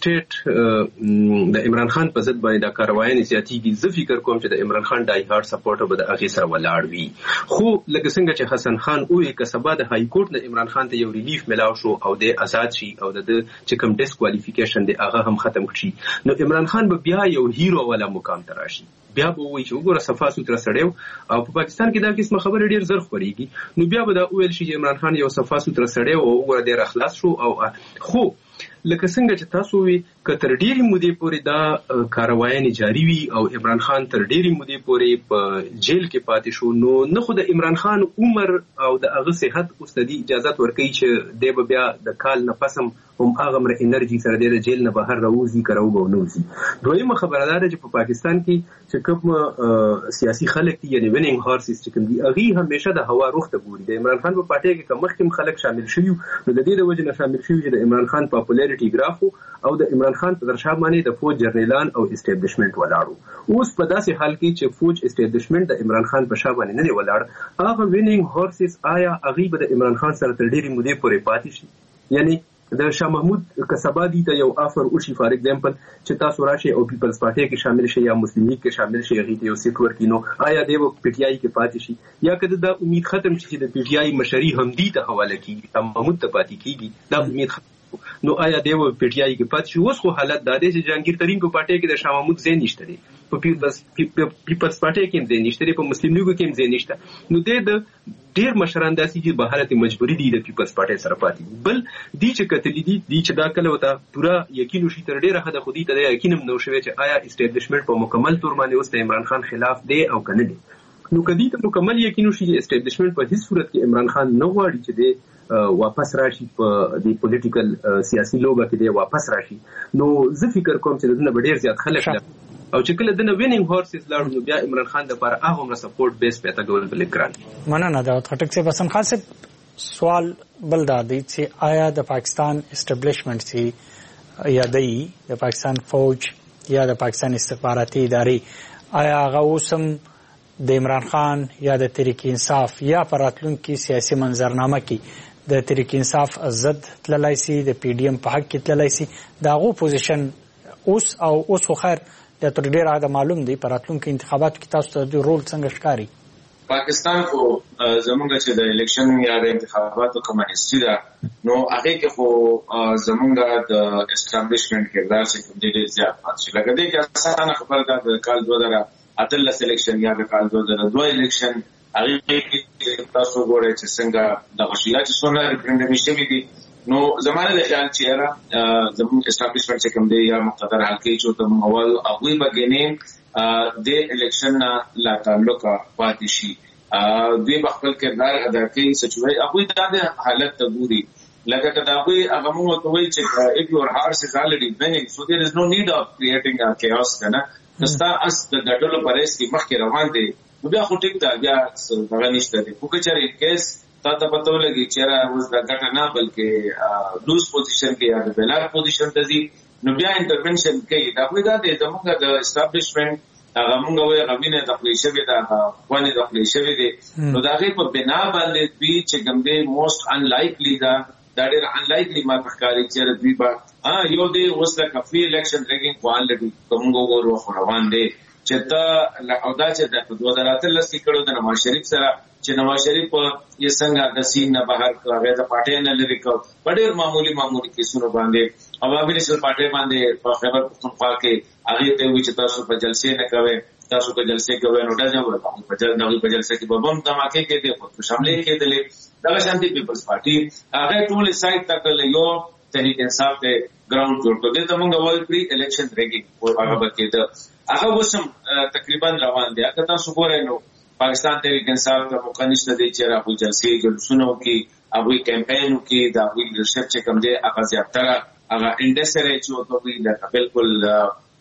سټیټ د عمران خان په ضد باندې د کاروایي زیاتیږي زه فکر کوم چې د عمران خان ډای هارد سپورټر به د هغې سره ولاړ وي خو لکه څنګه چې حسن خان وویل که سبا د های کورټ نه عمران خان ته یو ریلیف ملاو شو او د آزاد شي او د چې کوم ډیسکوالیفیکیشن دی هغه هم ختم کړي نو عمران خان به بیا یو هیرو والا مقام ته راشي بیا به وایي چې وګوره صفا سوتره سړی او په پاکستان کې دا قسمه خبره ډیر زر خوريږي نو بیا به دا وویل شي چې عمران خان یو صفا سوتره سړی او وګوره ډیر اخلاص شو او خو لکه څنګه چې تاسو وی ک تر ډیری مودې پورې دا کاروایي جاری وي او عمران خان تر ډیری مودې پورې په جیل کې پاتې شو نو نه خو د عمران خان عمر او د هغه صحت اوس د اجازه ورکوي چې د بیا د کال نه پسم هم هغه مر انرژي سره د جیل نه بهر راوځي کراو به نوځي دویمه خبره ده چې په پاکستان کې چې کوم سیاسي خلک دي یعنی وینینګ هارسز چې کوم دي هغه همیشه د هوا رخ ته ګوري د عمران خان په پارټي کې کوم مخکیم خلک شامل شوي نو د دې د وجه نه شامل شوي چې د عمران خان پاپولارټي ګرافو او د عمران خان په درشا باندې د فوج جرنیلان او اسټابلیشمنت ولاړو اوس په داسې حال کې چې فوج اسټابلیشمنت د عمران خان په شا باندې نه ولاړ هغه وینینګ هارسز آیا هغه به د عمران خان سره تر ډیرې مودې پورې پاتې شي یعنی د شاه محمود کسبادي ته یو افر وشي فار ایگزامپل چې تاسو راشي او پیپلز پارټي کې شامل شي یا مسلم لیگ کې شامل شي هغه ته یو سیټ ورکینو آیا د پی ټی آی کې پاتې شي یا کله دا امید ختم شي چې د پی ټی آی مشري هم دي ته حواله کیږي محمود ته پاتې کیږي دا امید نو آیا دیو پی ټی آی کې پاتې شي اوس خو حالت دا دی چې جهانگیر ترین په پارټي کې د شاه محمود ځای نشته دی په پیپلز پیپلز پارټي کې هم ځای نشته دی په مسلم لیگ کې هم ځای نشته نو د ډیر مشران داسې چې په حالت مجبوری دي د پیپلز پارټي سره پاتې بل دي چې کتلی دي دي چې دا کله وته پورا یقین شي تر ډیره حد خودي ته یقین نو شوی چې آیا اسټابلیشمنت په مکمل تور باندې اوس د عمران خان خلاف دی او کنه دی نو کدی ته مکمل یقین شي چې اسټابلیشمنت په هیڅ صورت کې عمران خان نه غواړي چې دی واپس راشي په د پولیټیکل سیاسي لوبه کې دی واپس راشي نو زه فکر کوم چې دنه ډیر زیات خلک او چې کله دنه وینینګ هورسز لاړو نو بیا عمران خان د لپاره هغه مر سپورټ بیس پته ګول بل ګران مننه دا خټک سے حسن خان سے سوال بل دا دی چې آیا د پاکستان اسټابلیشمنت سي یا د پاکستان فوج یا د پاکستان استخباراتي ادارې آیا هغه اوسم د عمران خان یا د تحریک انصاف یا پراتلونکو سیاسي منظرنامه کې د تحریک انصاف ضد تللای سي د پی ډی ایم په حق کې تللای سي داغو پوزیشن اوس او اوس خو خیر د تر ډیره دا معلوم دی پراتلونکو انتخاباتو کې تاسو ته د رول څنګه ښکاری پاکستان خو زمونږ چې د الیکشن یا د انتخاباتو کومه هیڅ ده نو هغه کې خو زمونږ د اسټابلیشمنت کردار چې ډېر زیات پاتې لکه دې کې اسانه خبره ده د کال دوه هزار اتلس الیکشن یا د کال دوه هزار دوه الیکشن هغه کې تاسو ګورئ چې څنګه د غشیا چې څونه ریفرندم شوی دي نو زمانه د خیال چې را زموږ اسټابلیشمنت چې کوم دی یا مقتدر حال کې چې د موال هغه بګینې د الیکشن لا تعلق پاتې شي دوی خپل کردار ادا کوي سچوي هغه د حالت ته ګوري لکه کدا کوئی هغه مو ته وایي چې if your horse is already winning so there is no need of creating a chaos کنه نستا اس د ګټلو پرېس کې مخکې روان دي بیا خو ټیک دا بیا څنګه نشته دي خو چې کیس تا ته پته ولګي چې را اوس دا ګټه نه بلکې لوز پوزیشن کې یا د بلار پوزیشن ته دي نو بیا انټرونشن کوي دا خو دا د زموږ د اسټابلیشمنت هغه موږ وایو غوینه د خپل شوی دا ونه د خپل شوی دي نو دا غي په بنا باندې دوی چې کوم دي موست انلایکلی دا دا ډېر انلایکلی ما تخکاری چې دوی با ها یو دی اوس د کفي الیکشن ریګینګ کوالټي کومو ورو روان دي چې تا لعودا چې د دوه هزار اتلس کې کړو د نواز شریف سره چې نواز شریف یې څنګه د سین نه بهر کړه د پټې نه لري کو ډېر معمولی معمولی کیسونو باندې عوامي نشل پټې باندې په خبر پختونخوا کې هغه ته وی چې تاسو په جلسې نه کوي تاسو په جلسې کوي نو دا ځو په جلسې په جلسې کې بمم دماکه کې دي په شاملې کې دي دا شانتي پیپلز پارټي هغه ټول سایت تک له تحریک انصاف ته ګراوند جوړ کړ دې ته موږ وایو پری الیکشن ریګینګ او هغه کې هغه وسم تقریبا روان دي هغه تاسو ګورئ نو پاکستان تحریک انصاف ته موقع نشته دی چې راغوي جلسې جلسونو کې هغه کمپاینو کې دا وی لیدرشپ چې کوم دی هغه زیاتره هغه انډسټری چې او ته وی دا بالکل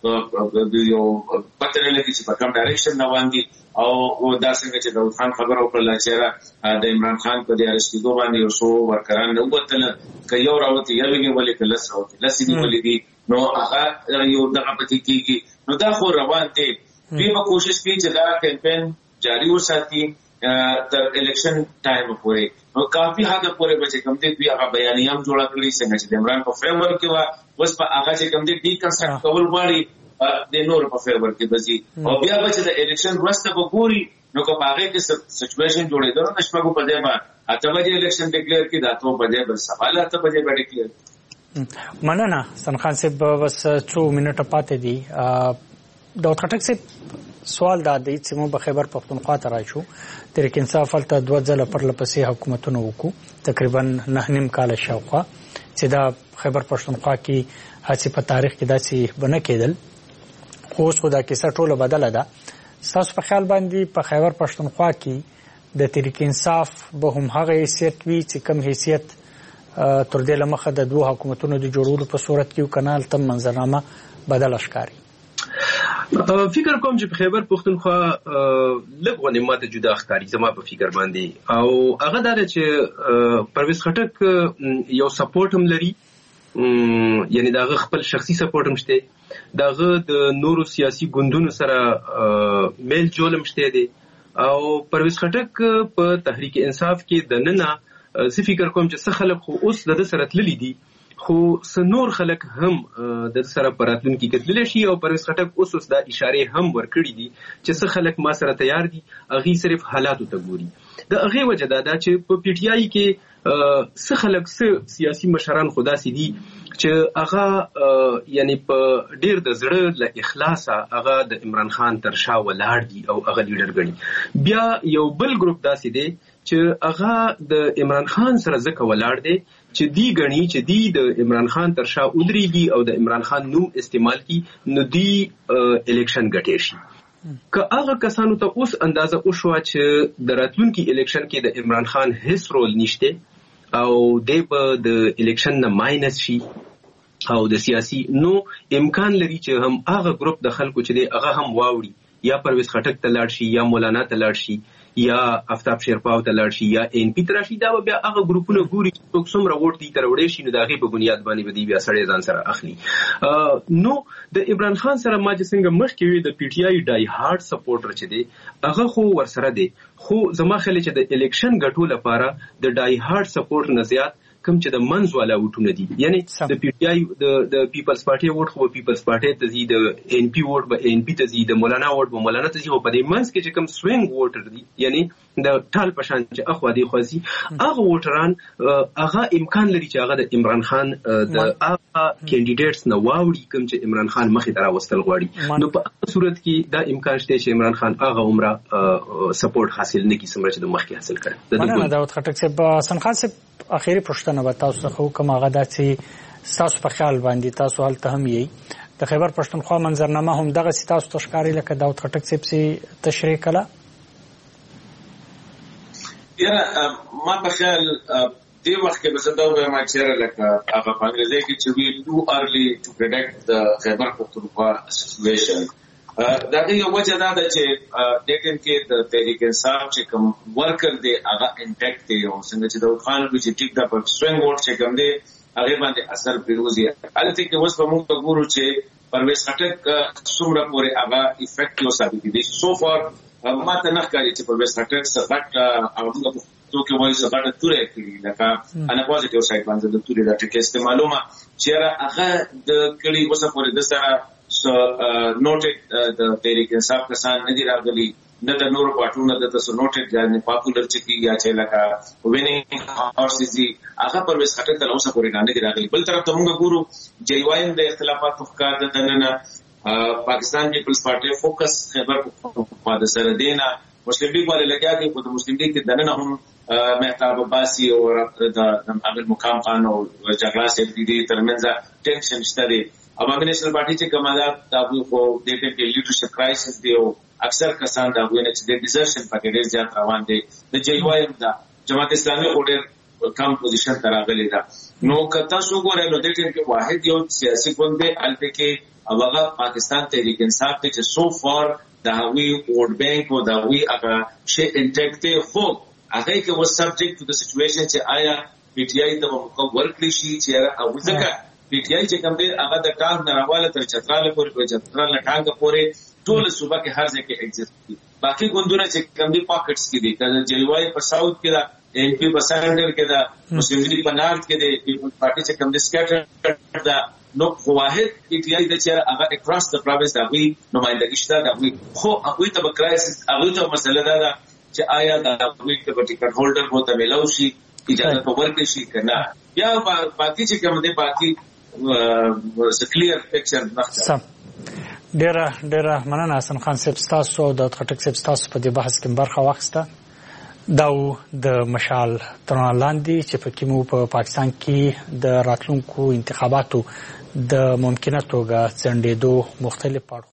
یو پته نه لګي چې په کوم ډایرکشن روان دي او دا څنګه چې داود خان خبر وکړه چې د عمران خان په دې ارشتیدو باندې یو څو ورکران نه وتل ک یو راوتی یو کې ولې کلس راوتی لسی دی ولې دي نو هغه یو دغه پتی کیږي نو دا خو روان دي دوی به کوشش کوي چې دا کمپاین جاری وساتي تر الیکشن ټایم پورې نو کافي هغه پورې به چې کوم دي دوی هغه بیانیه هم جوړ کړی څنګه چې عمران په فریم ورک کې وا اوس په هغه چې کوم دي ډی کنسټرکټ کول غواړي د نور په فیور کې بزي او بیا به چې د الیکشن وروسته وګوري نو کو هغه کې سچويشن جوړېدل نو شپږ په دې باندې اته بجې الیکشن ډیکلیئر کی داتو په دې بل سوال اته بجې به ډیکلیئر مننه سن خان صاحب بس څو منټه پاتې دي د خټک صاحب سوال دا دی چې مو په خیبر پختونخوا ته راشو تحریک انصاف الته دوه ځله پر لپسې حکومتونه وکړو تقریبا نه نیم کال شاوخوا چې دا خیبر پختونخوا کې هڅه په تاریخ کې داسې بنه کېدل خو اوس خو دا کیسه ټوله بدله ده ستاسو په خیال باندې په خیبر پښتونخوا کې د تحریک انصاف به هم هغه حیثیت وي چې کم حیثیت تر دې لمخه د دوه حکومتونو د جوړولو په صورت کې کانال تم منظرنامه بدل ښکاري فکر کوم چې په خیبر پښتونخوا لږ ماته جدا ښکاري زما په فکر باندې او هغه دا چې پرویز خټک یو سپورټ هم لري یعنی داغه خپل شخصي سپورټ هم شته داغه د نورو سیاسي ګوندونو سره میل جول هم شته دي او پرویز خټک په تحریک انصاف کې د نننه زه فکر کوم چې څه خلک خو اوس د سره تللی دي خو سنور خلک هم د سره پراتلون کې کتل شي او پرویز خټک اوس اوس دا اشاره هم ورکړي دي چې څه خلک ما سره تیار دي اغي صرف حالاتو ته ګوري د اغه وجه دا چې په پی ټی آی کې څه خلک څه سیاسي مشران خدا سي دي چې هغه یعنی په ډیر د زړه له اخلاصه هغه د عمران خان تر شا ولاړ دي او هغه لیډر ګڼي بیا یو بل ګروپ داسې دی چې هغه د عمران خان سره ځکه ولاړ دی چې دی ګڼي چې دی د عمران خان تر شا ودرېږي او د عمران خان نوم استعمال کی نو دی الیکشن ګټي شي که هغه کسانو ته اوس اندازه وشوه چې د راتلونکي الیکشن کې د عمران خان هیڅ رول نشته او د په د الیکشن نه ماینس شي او د سیاسي نو امکان لري چې هم هغه ګروپ د خلکو چې دی هغه هم واوړي یا پرویز خټک ته لاړ شي یا مولانا ته لاړ شي یا آفتاب شیرپاو ته لاړ شي یا ان پی ته راشي دا بیا هغه ګروپونه ګوري چې څومره ووټ دي تر وړې شي نو د هغې په بنیاد باندې به دی بیا سړی ځان سره اخلي نو د عمران خان سره ما چې څنګه مخکې وي د پی ټی آی ډای هارډ سپورټر چې دی هغه خو ورسره دی خو زما خیال چې د الیکشن ګټو لپاره د ډای هارډ سپورټ نه زیات کوم چې د منځ والا وټونه دي یعنی د پی ټی آی د د پیپلز پارټي ووټ خو پیپلز پارټي ته زی د ان پی ووټ به ان پی ته زی د مولانا ووټ به مولانا ته زی او په دې منځ کې چې کوم سوینګ ووټر دي یعنی د ټال پشان چې اخوا دی خوځي هغه ووټران هغه امکان لري چې هغه د عمران خان د هغه کینډیډیټس نو واوړي کوم چې عمران خان مخې ته راوستل غواړي نو په صورت کې دا امکان شته چې عمران خان هغه عمره سپورټ حاصل نه کی سمره چې د مخکې حاصل کړي مننه داود خټک صاحب حسن خان صاحب اخیری پښتنه به تاسو خو کوم هغه داسې تاسو په خیال باندې تاسو حالت هم یې د خیبر پښتونخوا منظرنامه هم دغه تاسو تشکاری لکه داود خټک صاحب سي تشریح کړه یاره ما په خیال دې وخت کې بس دا به ما چیرې لکه هغه په انګریزي کې چې وی ټو ارلی ټو پریډکټ د خیبر پښتونخوا سچويشن دا یو وجه دا ده چې د ټیم کې د تحریک انصاف چې کوم ورکر دی هغه انټیکټ دی او څنګه چې د خان په چې ټیک دا په سوینګ ووټ چې کوم دی هغه باندې اثر پیروزي البته کې اوس په موږ ته ګورو چې پرویز خټک څومره پورې هغه افیکټیو ثابت دي سو فار ما ته نه ښکاري چې پرویز خټک څخه هغه تو کې وایي سبا د تورې کړی لکه انا پوزټیو سایډ باندې د تورې د ټیکست معلومه چې هغه د کړي اوسه پورې د سره سو نوټډ د تحریک انصاف کسان نه دي راغلي نه د نورو پارټونو د تاسو نوټډ یعنی پاپولر چې یا چې لکه وینینګ اورسيزي هغه پرویز خټک ته اوسه پورې نه دي راغلي بل طرف ته موږ ګورو جیوایم د اختلافات په ښکار د دننه پاکستان پیپلز پارټي فوکس خیبر په د سره دینا مسلم لیگ والے لګیا دي په مسلم لیگ کې دننه هم مهتاب عباسي او د امیر مقام خان او جګړه سي دي ترمنځ ټینشن شته دي او باندې نېشنل پارټي چې کومه دا په دې کې لیډرشپ کرایسس دی او اکثر کسان دا ویني چې د ډیزرشن پکې ډېر زیات روان دي د جیوایم دا جماعت اسلامي اورډر کم پوزیشن تراغلي دا نو کته شو ګورې نو د دې کې واحد یو سیاسي ګوند دی البته کې او هغه پاکستان تحریک انصاف ته چې سو فار د هغوی ووټ بانک او د هغوی هغه شی انټیک ته خو هغه کې و سبجیکټ ټو د سچويشن چې آیا پی ټی آی ته موقع ورکړي شي چې او ځکه پی ټی آی چې کوم دی هغه د کار نراواله تر چتراله پورې چتراله ټانګه پورې ټول صوبه کې هر ځای کې ایگزیست دي باقي ګوندونه چې کوم دي پاکټس کې دي د جلوای په ساوث کې دا ایم پی په سنټر کې دا مسلم لیگ په نارث کې دی پیپل پارټي چې کوم دي سکیټر دا نو واحد پی ټی آی د چې هغه اکراس د پروینس دا وی نمائندګي شته دا وی خو هغه ته کرایسس هغه ته مسله دا چې آیا دا وی د ټیکټ هولډر وو ته ملو شي اجازه په ورکړي شي کنه یا باقي چې کوم دي باقي کلیر پکچر نه ډیره ډیره مننه حسن خان صاحب تاسو د خټک صاحب تاسو په دې بحث کې برخه واخیسته دا د مشال ترانه لاندې چې په کومو په پاکستان کې د راتلونکو انتخاباتو د ممکنه توګه څنډېدو مختلف